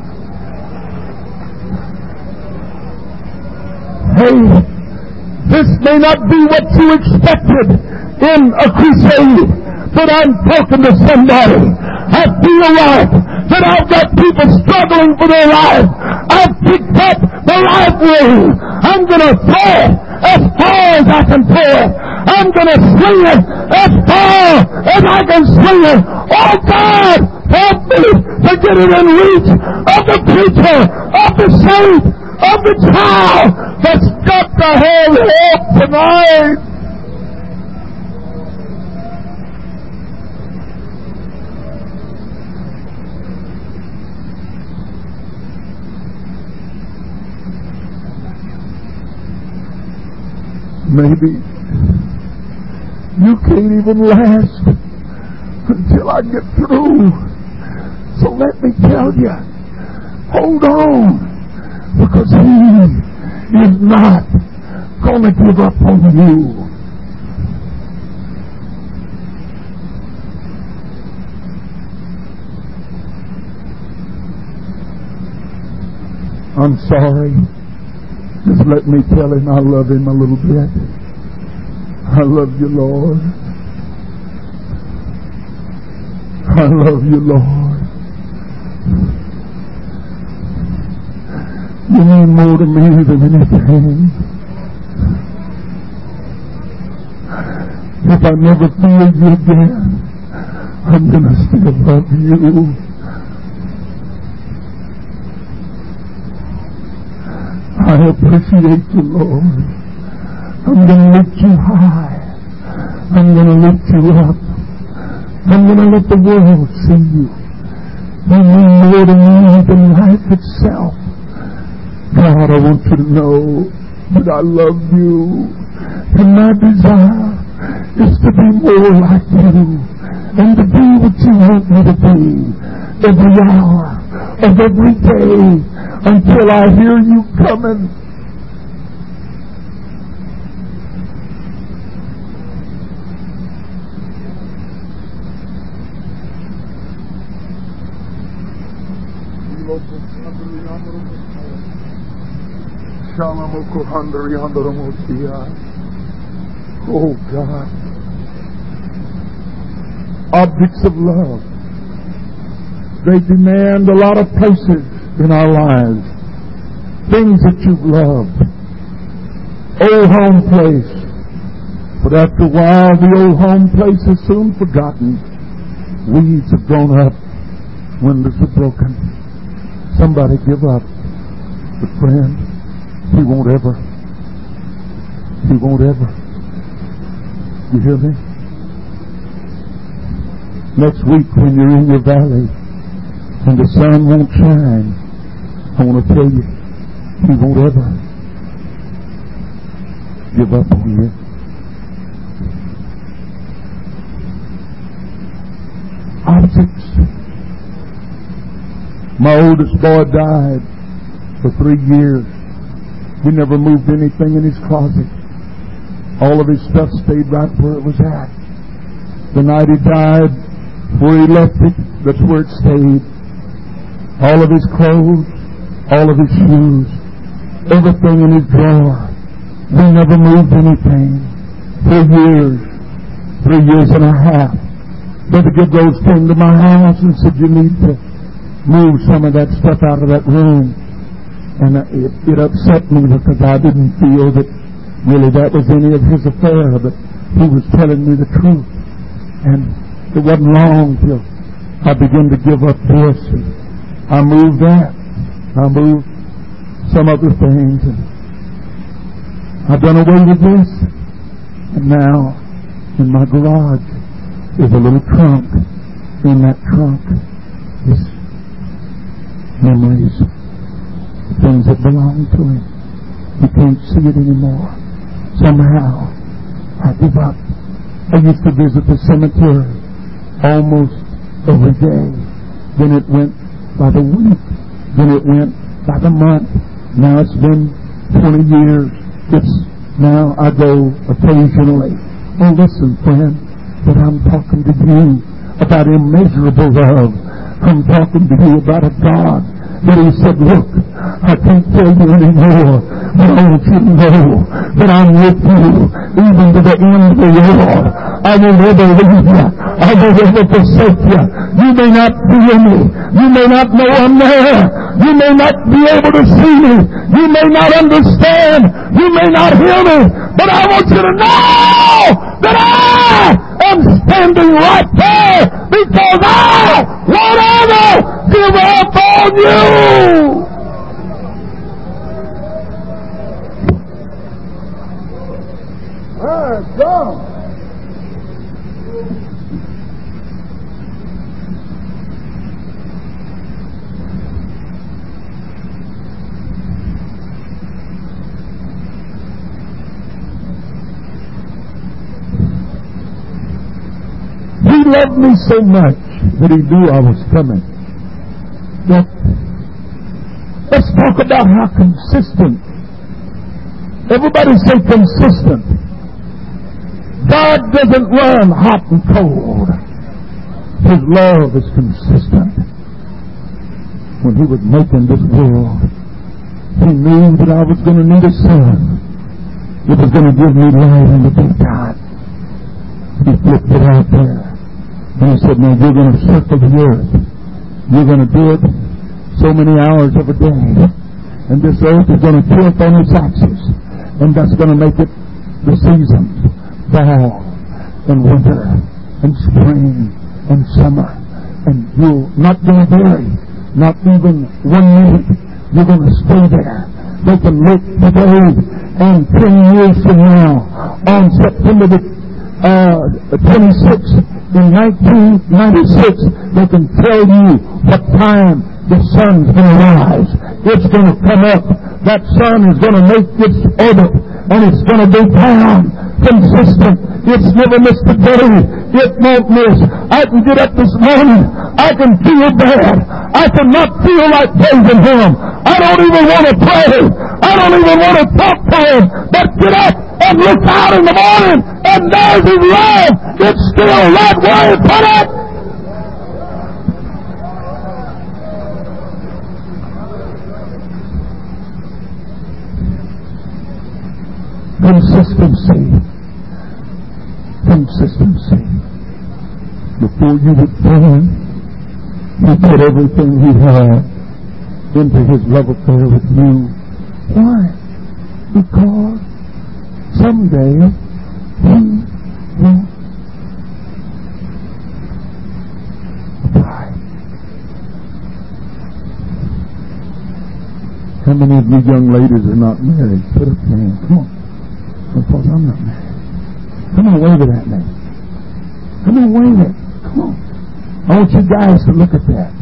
Hey, this may not be what you expected in a crusade, but I'm talking to somebody. I feel like that I've got people struggling for their life. I've picked up the life ring. I'm going to throw it as far as I can throw it. I'm going to swing it as far as I can swing it. Oh God, help me to get it in reach of the preacher, of the saint, of the child that's got to have help tonight. Maybe you can't even last until I get through. So let me tell you, hold on, because He is not going to give up on you. I'm sorry. Just let me tell Him I love Him a little bit. I love you, Lord. I love you, Lord. You mean more to me than anything. If I never feel you again, I'm going to still love you. I appreciate you, Lord. I'm going to lift you high. I'm going to lift you up. I'm going to let the world see you. You mean more to me than life itself. God, I want you to know that I love you. And my desire is to be more like you and to be what you want me to be every hour of every day until I hear you coming. Oh God, objects of love, they demand a lot of places in our lives. Things that you've loved, old home place, but after a while the old home place is soon forgotten. Weeds have grown up, windows are broken. Somebody give up. But friend, he won't ever. He won't ever. You hear me? Next week when you're in your valley and the sun won't shine, I want to tell you, he won't ever give up on you. Objects. My oldest boy died for three years. We never moved anything in his closet. All of his stuff stayed right where it was at. The night he died, where he left it, that's where it stayed. All of his clothes, all of his shoes, everything in his drawer. We never moved anything for years, three years and a half. Brother Goodrose came to my house and said, you need to move some of that stuff out of that room. And it, it upset me because I didn't feel that really that was any of his affair, but he was telling me the truth. And it wasn't long till I began to give up this, and I moved that. I moved some other things, and I've done away with this. And now, in my garage, is a little trunk. In that trunk is memories, things that belong to him. You can't see it anymore. Somehow, I give up. I used to visit the cemetery almost every day. Then it went by the week. Then it went by the month. Now it's been twenty years. It's now I go occasionally. Oh, listen, friend, but I'm talking to you about immeasurable love. I'm talking to you about a God that he said, look, I can't tell you anymore, but I want you to know that I'm with you even to the end of the world. I will never leave you. I will never forsake you. You may not feel me. You may not know I'm there. You may not be able to see me. You may not understand. You may not hear me. But I want you to know that I am standing right there because I won't ever give up on you. Ah, God. He loved me so much that he knew I was coming. But let's talk about how consistent. Everybody say consistent. God doesn't run hot and cold. His love is consistent. When he was making this world, he knew that I was going to need a son. It was going to give me light in the daytime. He flipped it out there. And he said, now you're going to circle the earth. You're going to do it so many hours of a day. And this earth is going to tilt on its axis. And that's going to make it the seasons. Fall and winter and spring and summer. And you're not going to vary. Not even one minute. You're going to stay there. They can look today and ten years from now on September the uh, twenty-sixth in nineteen ninety-six, they can tell you what time the sun's going to rise. It's going to come up. That sun is going to make its orbit, and it's going to be found consistent. It's never missed a day. It won't miss. I can get up this morning. I can feel bad. I cannot feel like praising Him. I don't even want to pray. I don't even want to talk to Him. But get up and look out in the morning, and there's His love. It's still right where He put it. Consistency. Consistency. Before you would pray, He put everything He had into His love affair with you. Why? Because someday He will apply. How many of you young ladies are not married? Put up your hand. Come on. Because I'm not married. Come on, wave it at me. Come on, wave it. Come on. I want you guys to look at that.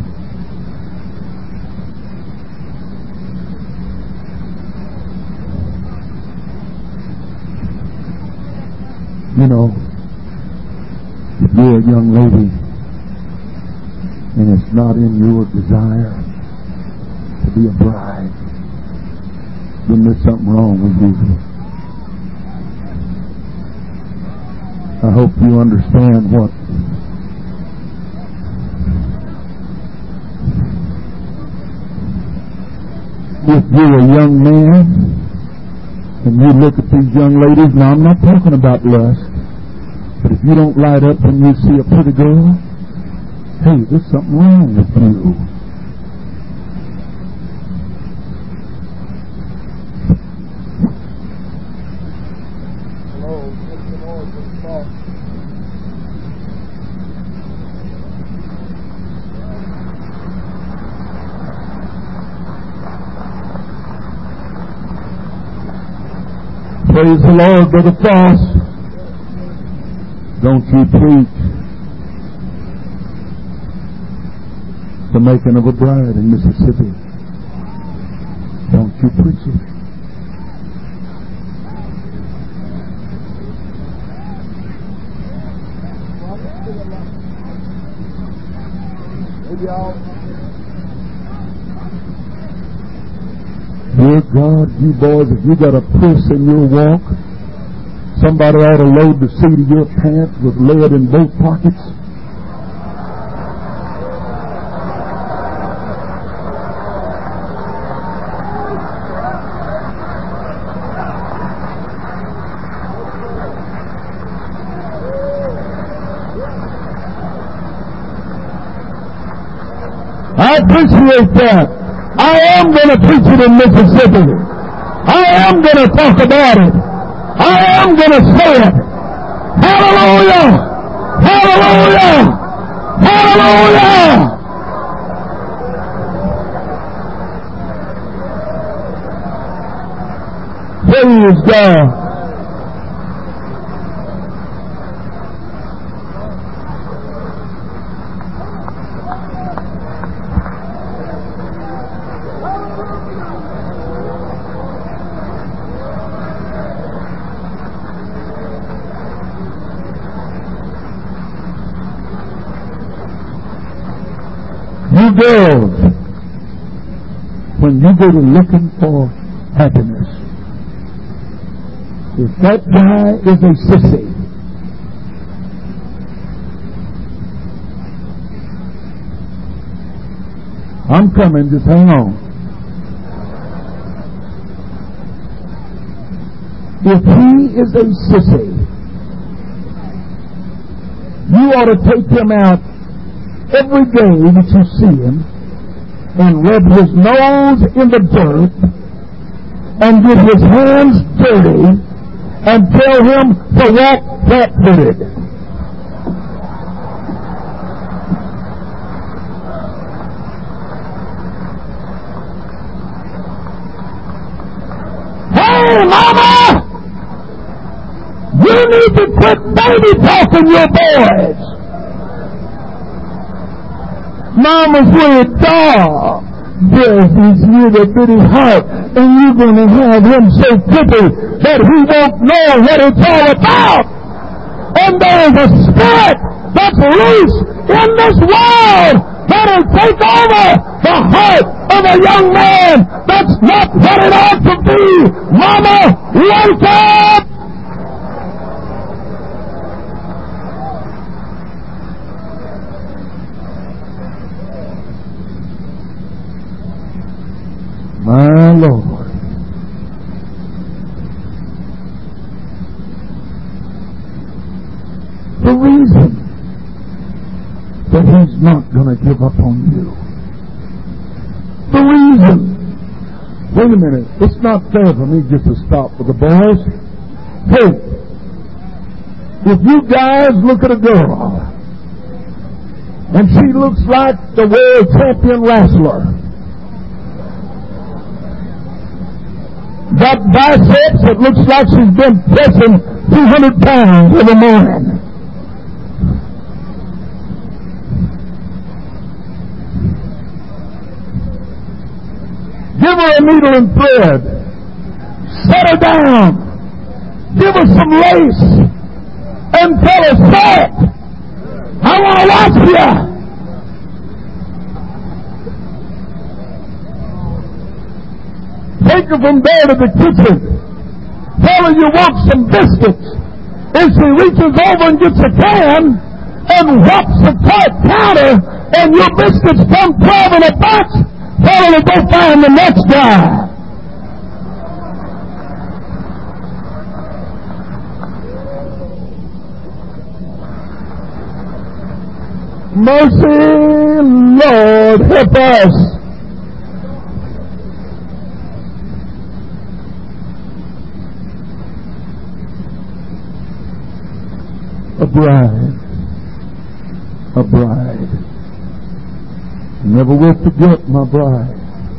You know, if you're a young lady and it's not in your desire to be a bride, then there's something wrong with you. I hope you understand what if you're a young man and you look at these young ladies. Now I'm not talking about lust, but if you don't light up when you see a pretty girl, hey, there's something wrong with you. Praise the Lord, Brother Frost. Don't you preach the making of a bride in Mississippi. Don't you preach it. Dear God, you boys, if you got a puss in your walk, somebody ought to load the seat of your pants with lead in both pockets. I appreciate that. I am going to preach it in Mississippi. I am going to talk about it. I am going to say it. Hallelujah! Hallelujah! Hallelujah! Praise God. You girls, when you go to looking for happiness, if that guy is a sissy, I'm coming, just hang on. If he is a sissy, you you ought to take him out every day that you see him and rub his nose in the dirt and get his hands dirty and tell him to walk flat-footed. Hey, Mama! You need to quit baby talking your boys. Mama's with a dog. There's his little bitty heart, and you're going to have him so pretty that he won't know what it's all about. And there's a spirit that's loose in this world that'll take over the heart of a young man that's not what it ought to be. Mama, wake up! My Lord. The reason that he's not going to give up on you. The reason. Wait a minute. It's not fair for me just to stop with the boys. Hey, if you guys look at a girl and she looks like the world champion wrestler, got biceps that looks like she's been pressing two hundred pounds every morning. Give her a needle and thread. Set her down. Give her some lace. And tell her, say it. I want to watch you. Take her from there to the kitchen. Tell her you want some biscuits. And she reaches over and gets a can and whops the counter, and your biscuits come twelve in a box. Tell her to go find the next guy. Mercy, Lord, help us. A bride, a bride. Never will forget my bride.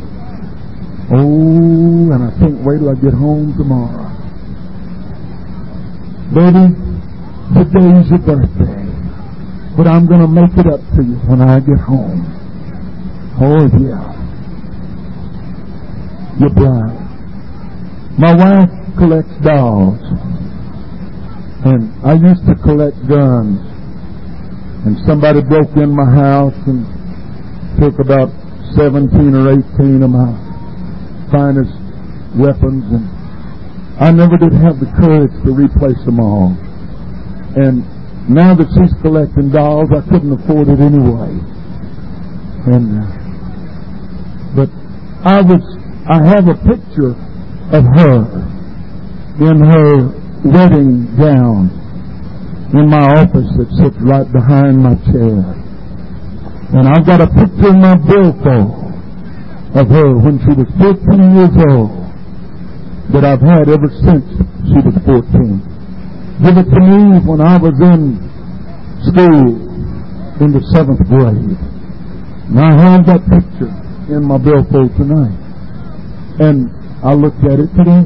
Oh, and I can't wait till I get home tomorrow. Baby, today's your birthday, but I'm going to make it up to you when I get home. Oh, yeah. Your bride. My wife collects dolls. And I used to collect guns, and somebody broke in my house and took about seventeen or eighteen of my finest weapons, and I never did have the courage to replace them all. And now that she's collecting dolls, I couldn't afford it anyway. And uh, but I was I have a picture of her in her wedding gown in my office that sits right behind my chair. And I've got a picture in my billfold of her when she was fourteen years old that I've had ever since she was fourteen. Give it to me when I was in school in the seventh grade. And I have that picture in my billfold tonight. And I looked at it today.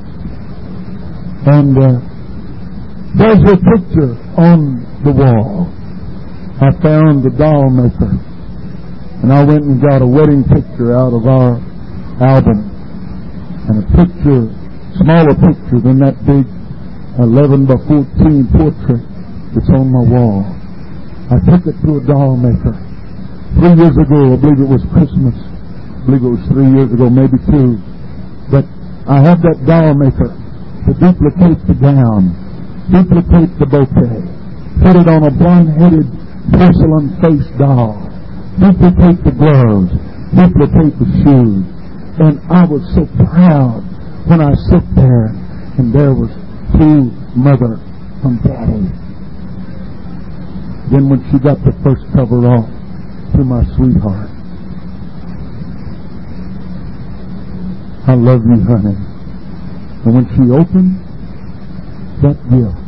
And uh, there's a picture on the wall. I found the doll maker, and I went and got a wedding picture out of our album, and a picture, smaller picture than that big eleven by fourteen portrait that's on my wall. I took it to a doll maker three years ago. I believe it was Christmas. I believe it was three years ago, maybe two. But I have that doll maker to duplicate the gown, duplicate the bouquet, put it on a blonde-headed porcelain-faced doll, duplicate the gloves, duplicate the shoes. And I was so proud when I sit there and there was to mother and daddy. Then when she got the first cover off, to my sweetheart, I love you, honey. And when she opened that gift,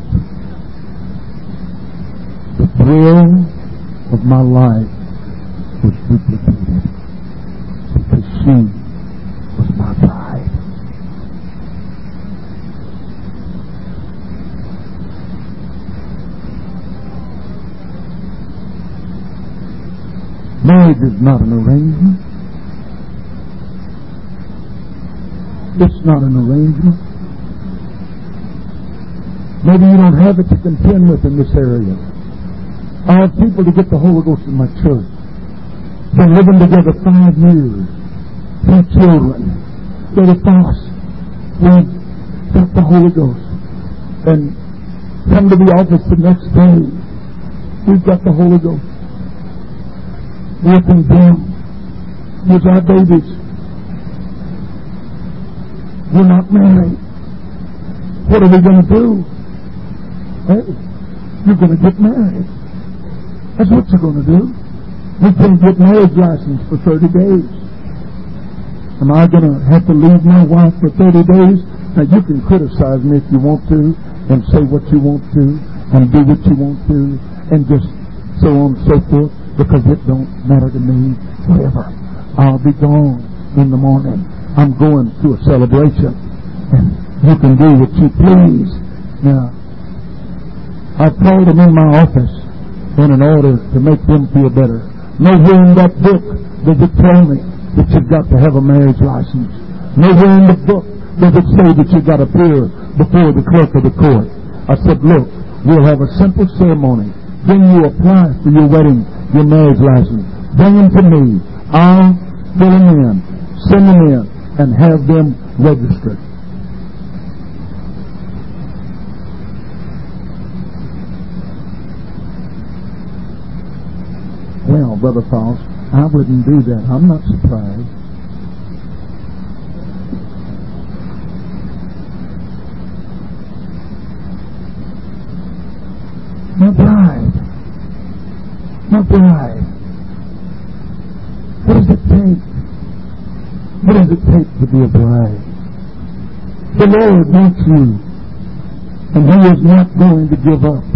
the thrill of my life was duplicated because she was my bride. Marriage is not an arrangement. It's not an arrangement. Maybe you don't have it to contend with in this area. I have people to get the Holy Ghost in my church. Been living together five years. Three children. They're the boss. We've got the Holy Ghost. And come to the office the next day. We've got the Holy Ghost. Working them with our babies. We're not married. What are we going to do? Hey, you're going to get married. That's what you're going to do. We can't get marriage license for thirty days. Am I going to have to leave my wife for thirty days? Now you can criticize me if you want to, and say what you want to, and do what you want to, and just so on and so forth, because it don't matter to me. Whatever. I'll be gone in the morning. I'm going to a celebration, and you can do what you please. Now, I've called them in my office in an order to make them feel better. Nowhere in that book does it tell me that you've got to have a marriage license. Nowhere in the book does it say that you've got to appear before the clerk of the court. I said, look, we'll have a simple ceremony. Then you apply for your wedding, your marriage license. Bring them to me. I'll fill them in, send them in, and have them registered. Well, Brother Faust, I wouldn't do that. I'm not surprised. My bride. My bride. What does it take? What does it take to be a bride? The Lord wants you, and He is not going to give up.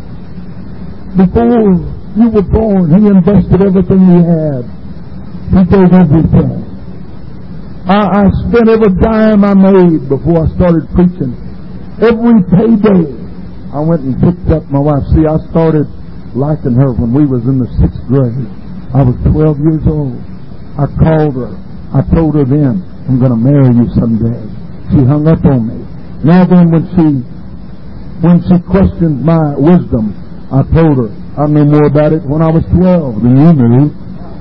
Before you were born, He invested everything He had. He gave everything. I, I spent every dime I made before I started preaching. Every payday, I went and picked up my wife. See, I started liking her when we was in the sixth grade. I was twelve years old. I called her. I told her then, I'm going to marry you someday. She hung up on me. Now then, when she when she questioned my wisdom, I told her I knew more about it when I was twelve than you knew.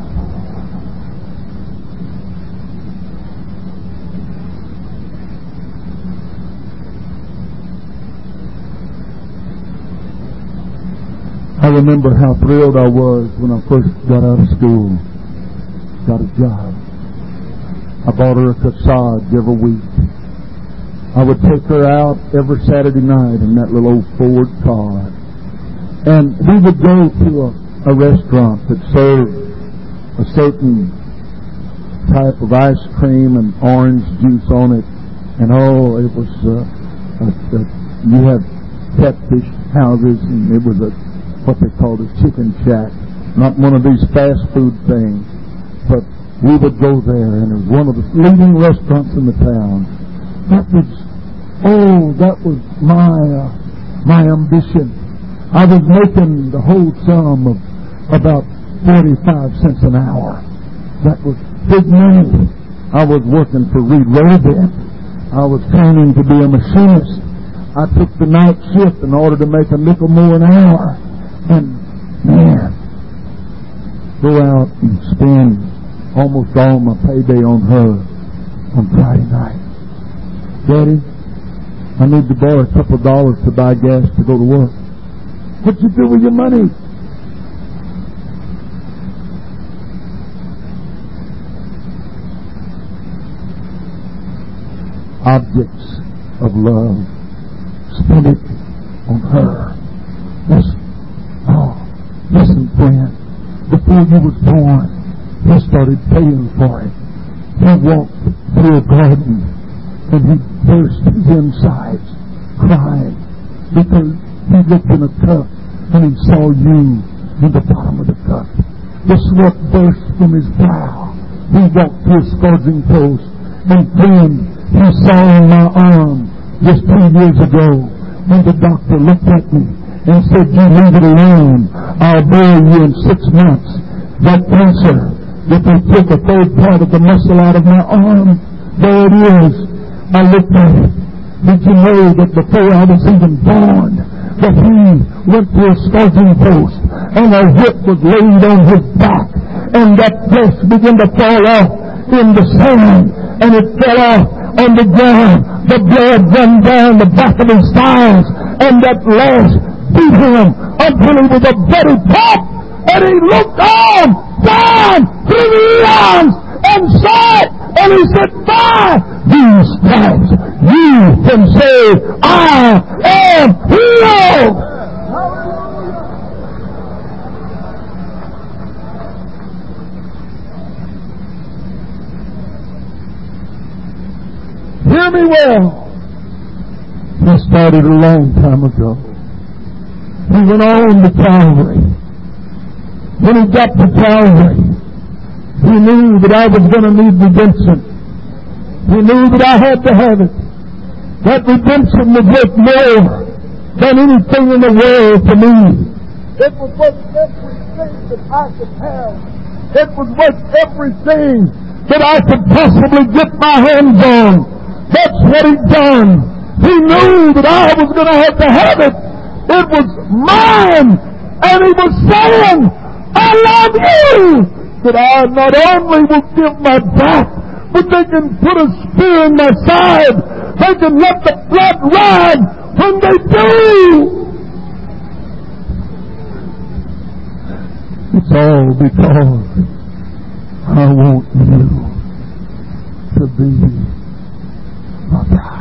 I remember how thrilled I was when I first got out of school, got a job. I bought her a corsage every week. I would take her out every Saturday night in that little old Ford car. And we would go to a, a restaurant that served a certain type of ice cream and orange juice on it. And oh, it was, uh, a, a, you had catfish houses, and it was a what they called a chicken shack. Not one of these fast food things. But we would go there, and it was one of the leading restaurants in the town. That was, oh, that was my, uh, my ambition. I was making the whole sum of about forty-five cents an hour. That was big money. I was working for Reed Robert. I was training to be a machinist. I took the night shift in order to make a nickel more an hour. And, man, go out and spend almost all my payday on her on Friday night. Daddy, I need to borrow a couple of dollars to buy gas to go to work. What'd you do with your money? Objects of love. Spend it on her. Yes. Oh, Listen, friend, before you was born, he started paying for it. He walked through a garden and he burst his insides, crying, because he looked in a cup and he saw you in the bottom of the cup. The sweat burst from his brow. He walked to a scourging post, and then he saw in my arm just two years ago when the doctor looked at me and said, "You leave it alone. I'll bury you in six months." That cancer, if they took a third part of the muscle out of my arm, there it is. I looked at it. Did you know that before I was even born, that he went to a scourging post and a whip was laid on his back, and that flesh began to fall off in the sand, and it fell off on the ground. The blood ran down the back of his thighs, and that lash beat him until he was a bloody pulp, and he looked on down through the eons and saw it, and he said, "By these stripes you can say, I am healed." Hear me well. He started a long time ago. He went on to Calvary. When he got to Calvary, he knew that I was going to need redemption. He knew that I had to have it. That redemption was worth more than anything in the world to me. It was worth everything that I could have. It was worth everything that I could possibly get my hands on. That's what he done. He knew that I was going to have to have it. It was mine. And he was saying, "I love you." That I not only will give my back, but they can put a spear in my side. They can let the blood run when they do. It's all because I want you to be my bride.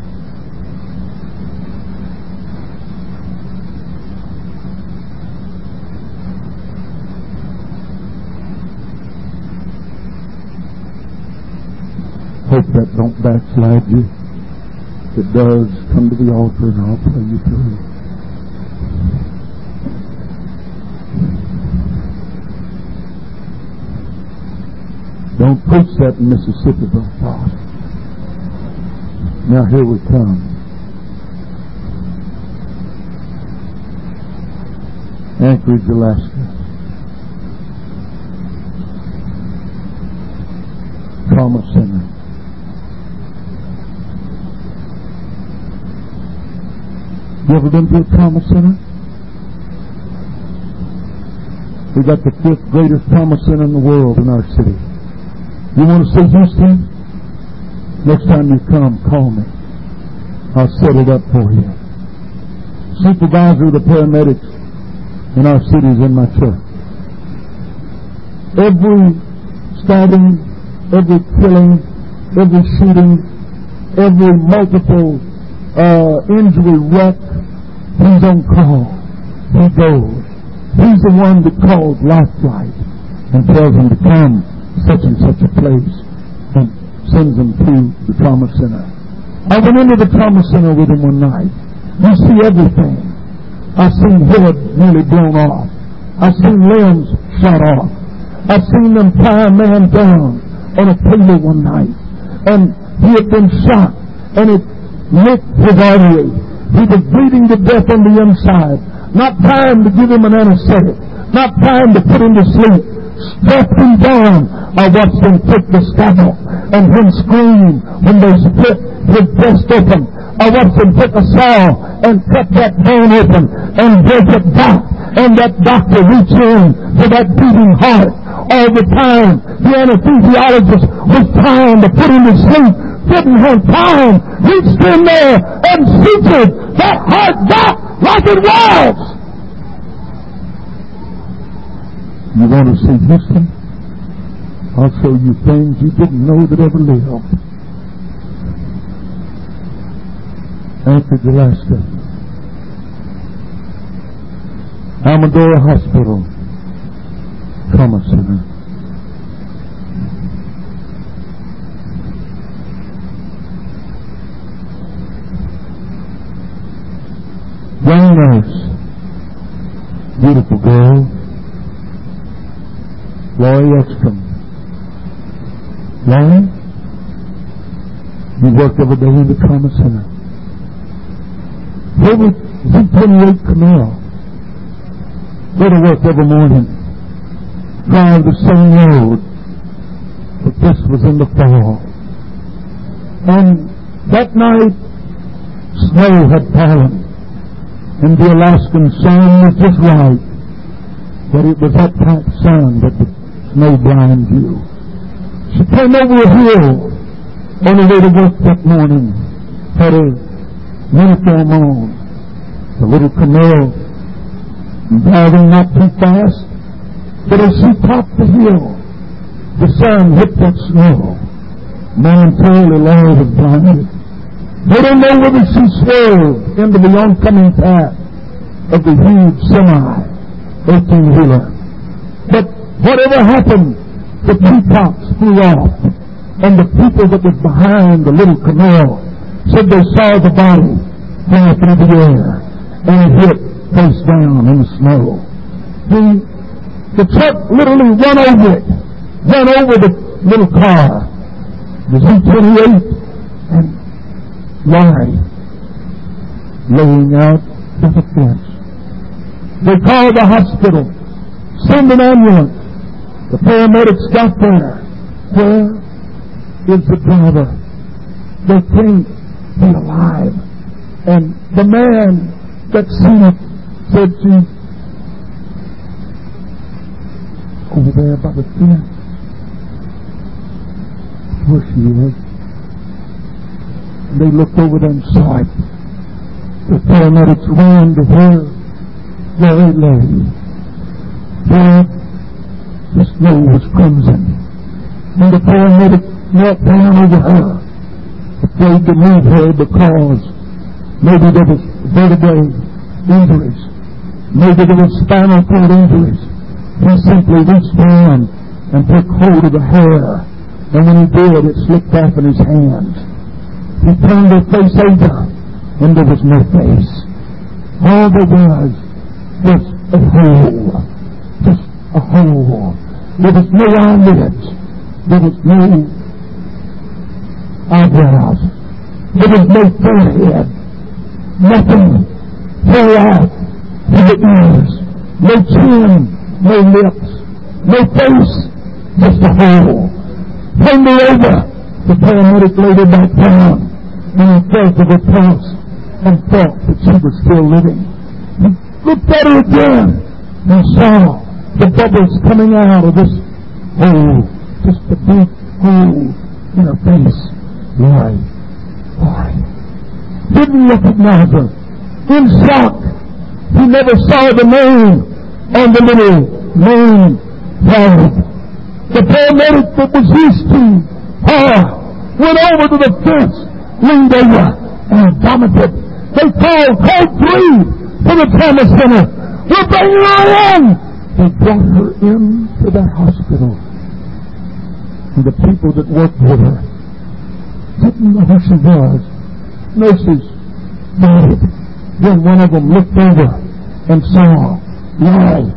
Hope that don't backslide you. If it does, come to the altar and I'll pray you through. Don't preach that in Mississippi, Brother Todd. Now here we come. Anchorage, Alaska. Trauma Center. You ever been to a trauma center? We got the fifth greatest trauma center in the world in our city. You want to see Houston? Next time you come, call me. I'll set it up for you. Supervisor of the paramedics in our city is in my church. Every stabbing, every killing, every shooting, every multiple uh, injury wreck, he's on call. He goes. He's the one that calls Lifelight and tells them to come such and such a place and sends them to the trauma center. I went into the trauma center with him one night. You see everything. I seen head nearly blown off. I seen limbs shot off. I seen them tie a man down on a table one night, and he had been shot, and it nicked his artery. He was bleeding to death on the inside. Not time to give him an anesthetic. Not time to put him to sleep. Strapped him down. I watched him take the scalpel and him scream when they split his breast open. I watched him take a saw and cut that bone open and break it back. And that doctor reach in to that beating heart. All the time, the anesthesiologist was trying to put him to sleep. Didn't have time. Reached in there and sutured that heart back like it was. You want to see Houston? I'll show you things you didn't know that ever lived. Anchorage, Alaska. Amadora Hospital, Trauma Center. Young nurse, beautiful girl, Lori Ekstrom. Lori, you work every day in the trauma center. Go with Z twenty-eight Camaro. Go to work every morning. Drive the same road. But this was in the fall. And that night, snow had fallen. And the Alaskan sun was just right. But it was that type of sun that would snow blind you. She came over a hill on the way to work that morning. Had her uniform on. The little Camaro, driving not too fast. But as she topped the hill, the sun hit that snow. Momentarily, Laura was blinded. They didn't know whether she swerved into the oncoming path of the huge semi eighteen-wheeler. But whatever happened, the treetops flew off, and the people that was behind the little Camaro said they saw the body fly through the air, and it hit face down in the snow. The, the truck literally run over it, run over the little car, the Z twenty-eight, and Lori laying out at the fence. They called the hospital, send an ambulance. The paramedics got there. Where is the driver? They can't be alive. And the man that seen it said she over there by the fence. Where she is. And they looked over there and saw it. The paramedics ran to where Lori lay. There, the snow was crimson. And the paramedic knelt down over her, afraid to move her because maybe there was vertebrae injuries. Maybe there was spinal cord injuries. He simply reached down and took hold of the hair. And when he did, it slipped off in his hands. He turned her face over, and there was no face. All there was was a hole. Just a hole. There was no eyelids. There was no eyebrows. There was no forehead. Nothing fell out to the ears. No chin. No lips. No face. Just a hole. Turned her over. The paramedic laid her back down. And he felt of her pulse and felt that she was still living. He looked at her again and saw the bubbles coming out of this hole, just a big hole in her face. Lori, Lori. Didn't recognize her. In shock, he never saw the name on the little name tag. The paramedic that was used to her went over to the fence, leaned over, and vomited. They called code three to the trauma center. We're bringing her in. They brought her into that hospital. And the people that worked with her didn't know who she was. Nurses died. Then one of them looked over and saw Lori.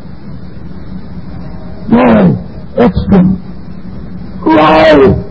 Lori Ekstrom. Lori!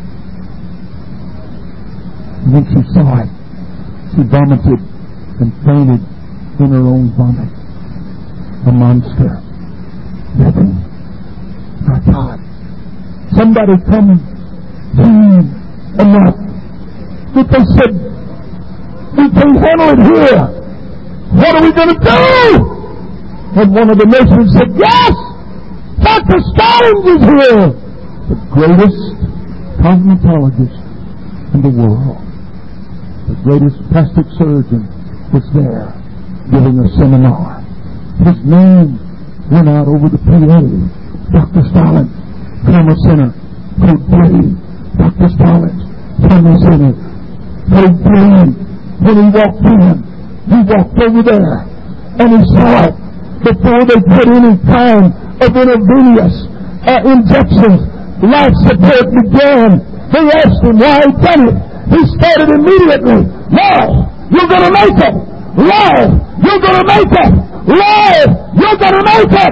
And when she saw it, she vomited and fainted in her own vomit. A monster. Living. My God. Somebody come clean enough that they said, we can't handle it here. What are we going to do? And one of the nurses said, yes! Doctor Stallings is here! The greatest cosmetologist in the world. The greatest plastic surgeon was there giving a seminar. His name went out over the P A. Doctor Stallings, Trauma Center, code three. Doctor Stallings, Trauma Center, code three. When he walked in, he walked over there and he saw it. before they put any kind of intravenous uh, injections. Life support began. They asked him why he done it. He started immediately. Lord, you're going to make it. Lord, you're going to make it. Lord, you're going to make it.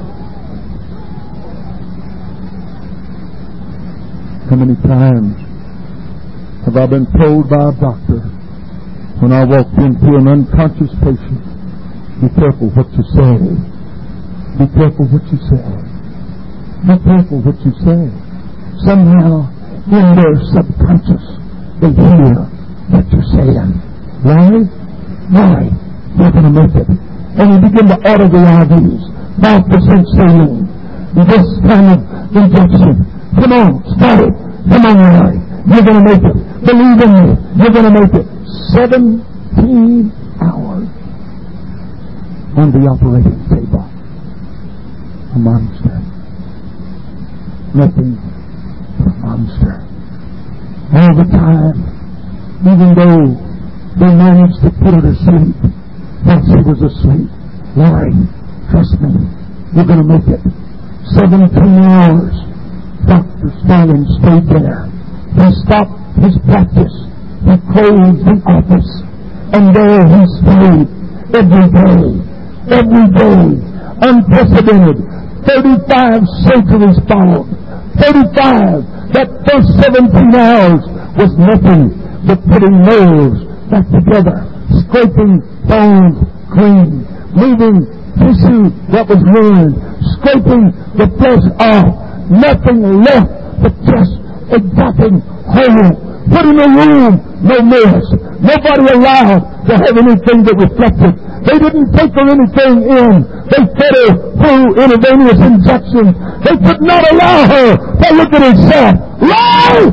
How many times have I been told by a doctor when I walked into an unconscious patient, be careful what you say. Be careful what you say. Be careful what you say. Somehow, in their subconscious, they hear what you're saying. Right? Right. You're going to make it. And you begin to order the I Vs. five percent saline. This kind of injection. Come on, start it. Come on, Larry. You're going to make it. Believe in me. You're going to make it. Seventeen hours on the operating table. A monster. Nothing but a monster. All the time, even though they managed to put her to sleep while she was asleep. Larry, trust me, you're going to make it. Seventeen hours. Doctor Stalin stayed there. He stopped his practice. He closed the office. And there he stayed every day. Every day. Unprecedented. Thirty-five surgeries followed. Thirty-five. That first seventeen hours was nothing but putting nerves back together. Scraping bones clean. Moving tissue that was ruined. Scraping the flesh off. Nothing left but just a gaping hole. Put in a room, no mess. Nobody allowed to have anything that reflected. They didn't take her anything in. They fed her through intravenous injections. They could not allow her to look at herself. Lie!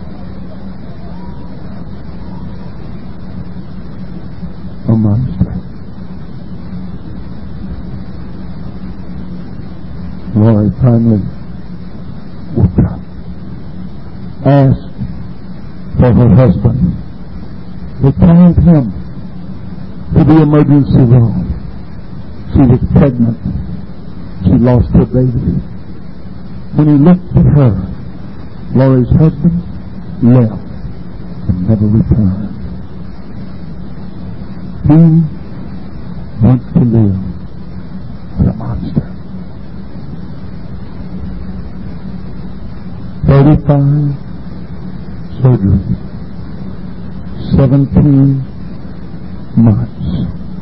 A monster. Lord, finally woke up, asked for her husband. They carried him to the emergency room. She was pregnant. She lost her baby. When he looked at her, Laurie's husband left and never returned. He wants to live with a monster. Thirty-five surgeries, seventeen months.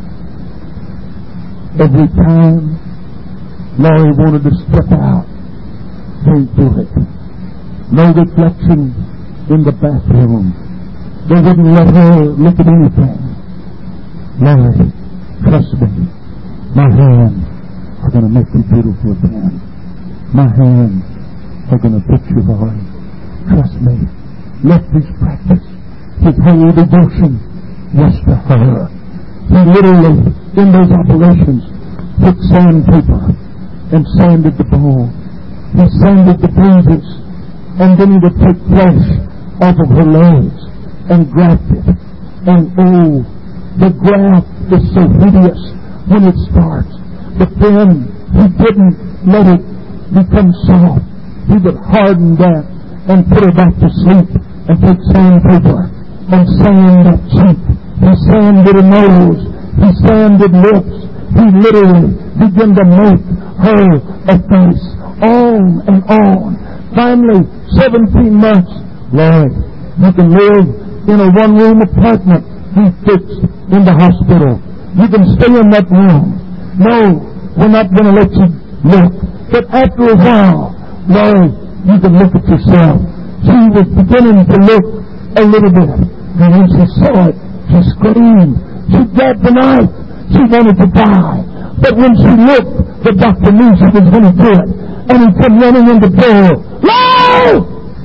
Every time Laurie wanted to step out, can't do it. No reflection in the bathroom. They wouldn't let her look at anything. Laurie, trust me, my hands are going to make you beautiful again. My hands are going to fix you, Laurie. Trust me. Let this practice, his whole devotion, was to her. He literally, in those operations, took sandpaper and sanded the bone. He sanded the bruises, and then he would take flesh off of her legs and graft it. And oh, the graft is so hideous when it starts. But then he didn't let it become soft. He would harden that and put her back to sleep and take sandpaper and sand that cheek. He sanded her nose. He sanded lips. He literally began to make her a face. On and on. Finally, seventeen months. Lord, you can live in a one-room apartment he fixed in the hospital. You can stay in that room. No, we're not going to let you look. But after a while, Lord, you can look at yourself. She was beginning to look a little bit. And when she saw it, she screamed. She grabbed the knife. She wanted to die. But when she looked, the doctor knew she was going to do it. And he came running in the door. No!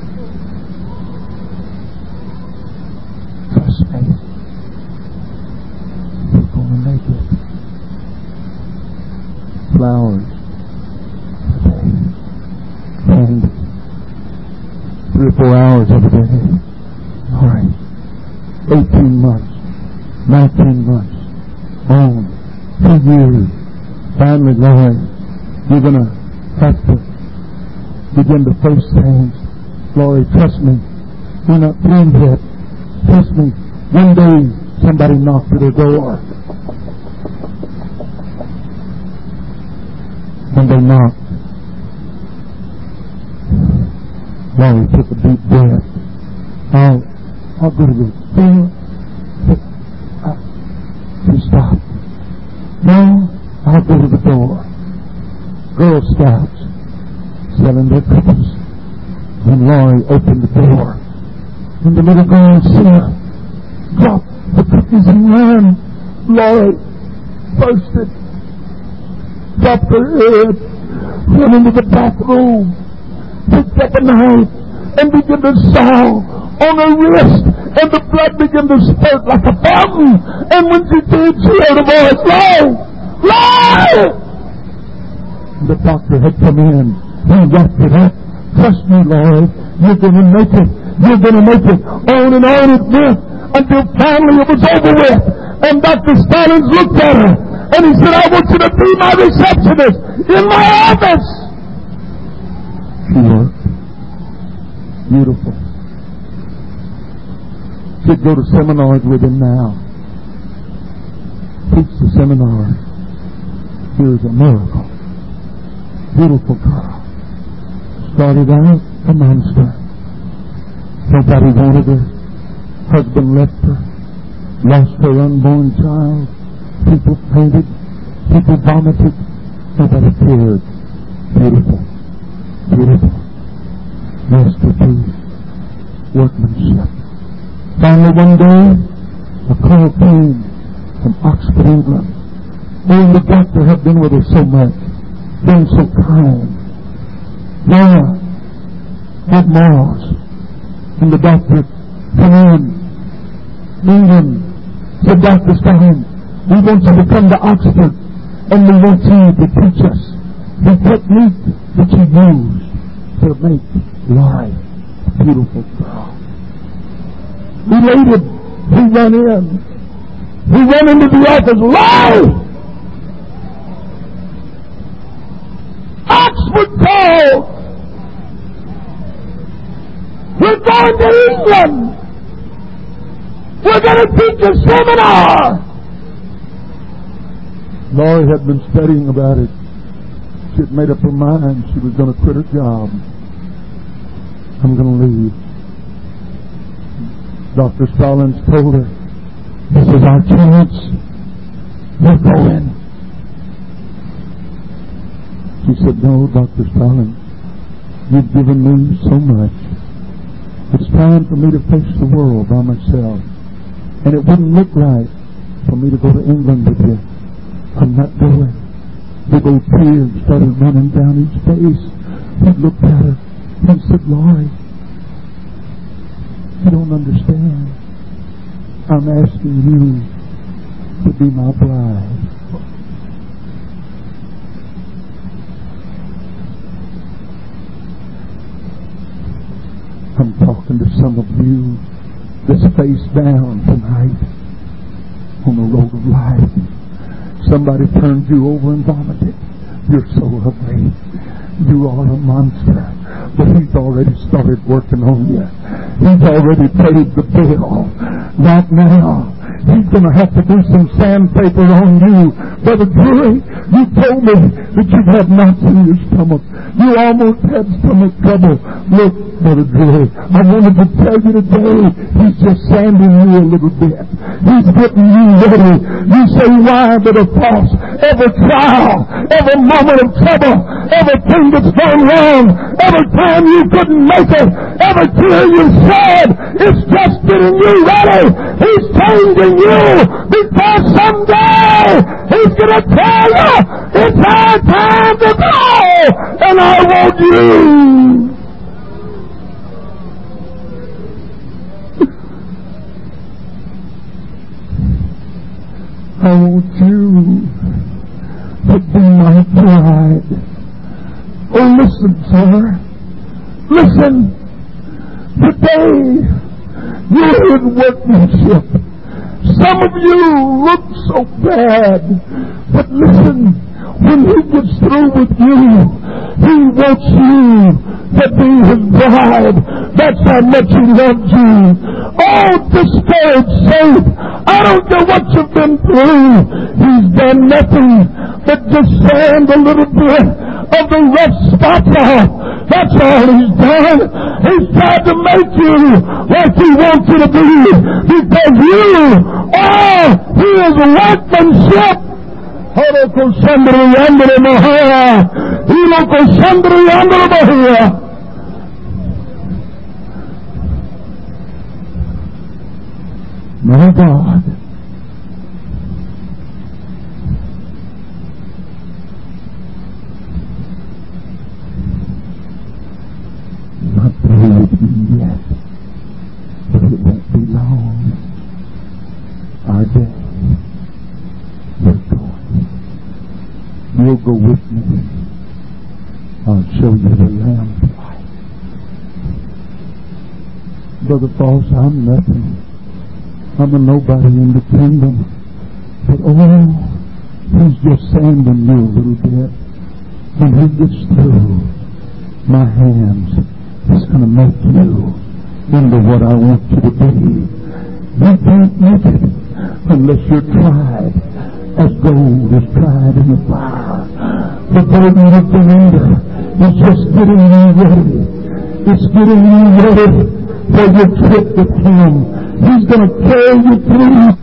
Trust me. You're going to make it. Flowers. Candy. Three or four hours every day. All right. Eighteen months. Nineteen months. On. Two years. Finally, Lord, you're going to have to begin to face things. Lord, trust me. We're not through yet. Trust me. One day, somebody knocked at the door. And they knocked. Lord took a deep breath. I'll, I'll go to the door. She stopped. No, I'll go to the door. Girl Scouts selling their cookies. And Laurie opened the door. And the little girl Sarah dropped the cookies and ran. Laurie bursted, dropped her head, went into the bathroom, picked up a knife, and began to saw on her wrist, and the blood began to spurt like a fountain. And when she did, she heard a voice, "Laurie! Laurie!" The doctor had come in. He wrapped it up. "Trust me, Laurie, you're going to make it. You're going to make it." On and on it went until finally it was over with. And Doctor Stallings looked at her and he said, "I want you to be my receptionist in my office." She worked. Beautiful. She'd go to seminars with him now. Teach the seminar. Here's a miracle. Beautiful girl. Started out a monster. Nobody wanted her. Husband left her. Lost her unborn child. People fainted. People vomited. Nobody cared. Beautiful. Beautiful. Masterpiece. Workmanship. Finally one day, a call came from Oxford, England. Oh, the doctor had been with her so much. Been so kind. Now, had morals. And the doctor come in. England. Said, "Doctor Stein, we want you to come to Oxford and we want you to teach us the technique that you use to make Laurie a beautiful girl." Elated, he ran in. He ran into the office. "Laurie! Oxford called! We're going to England! We're going to teach a seminar!" Laurie had been studying about it. She had made up her mind she was going to quit her job. "I'm going to leave." Doctor Stallings told her, "This is our chance. We're going." She said, "No, Doctor Stallings, you've given me so much. It's time for me to face the world by myself. And it wouldn't look right for me to go to England with you. I'm not going." Big old tears started running down his face. He looked at her and said, "Laurie, you don't understand. I'm asking you to be my bride." I'm talking to some of you that's face down tonight on the road of life. Somebody turned you over and vomited. "You're so ugly. You are a monster." But he's already started working on you. He's already paid the bill. Right now, he's going to have to do some sandpaper on you. Brother Drury, you told me that you had knots in your stomach. You almost had stomach trouble. Look, Brother Drury, I wanted to tell you today, he's just sanding you a little bit. He's getting you ready. You say, "Why but a cross?" Every trial, every moment of trouble, everything that's gone wrong, every time you couldn't make it, every tear you shed, it's just getting you ready. He's changing you because someday he's going to tell you it's our time to go, and I want you. I want you to be my bride. Oh, listen, sir. Listen. Today, you're in workmanship. Some of you look so bad. But listen, when he gets through with you, he wants you to be his bride. That's how much he loves you. Oh, discouraged saint, I don't know what you've been through. He's done nothing but just sand a little bit of the rough spots off. That's all he's done. He's tried to make you like he wants you to be, because you are his workmanship. Horoko Sandri Yandere Mahaya. Hiloko Sandri Yandere Mahaya. My God. Not through with you yet, but it won't be long. Our day, we're going. You'll go with me. I'll show you the Lamb's life. Brother Falls, I'm nothing. I'm a nobody in the kingdom. But oh, he's just sanding you a little bit. When he gets through, my hands is going to make you into what I want you to be. You can't make it unless you're tried as gold is tried in the fire. The burden you've been under is just getting you ready. It's getting you ready for your trip with him. He's going to carry you through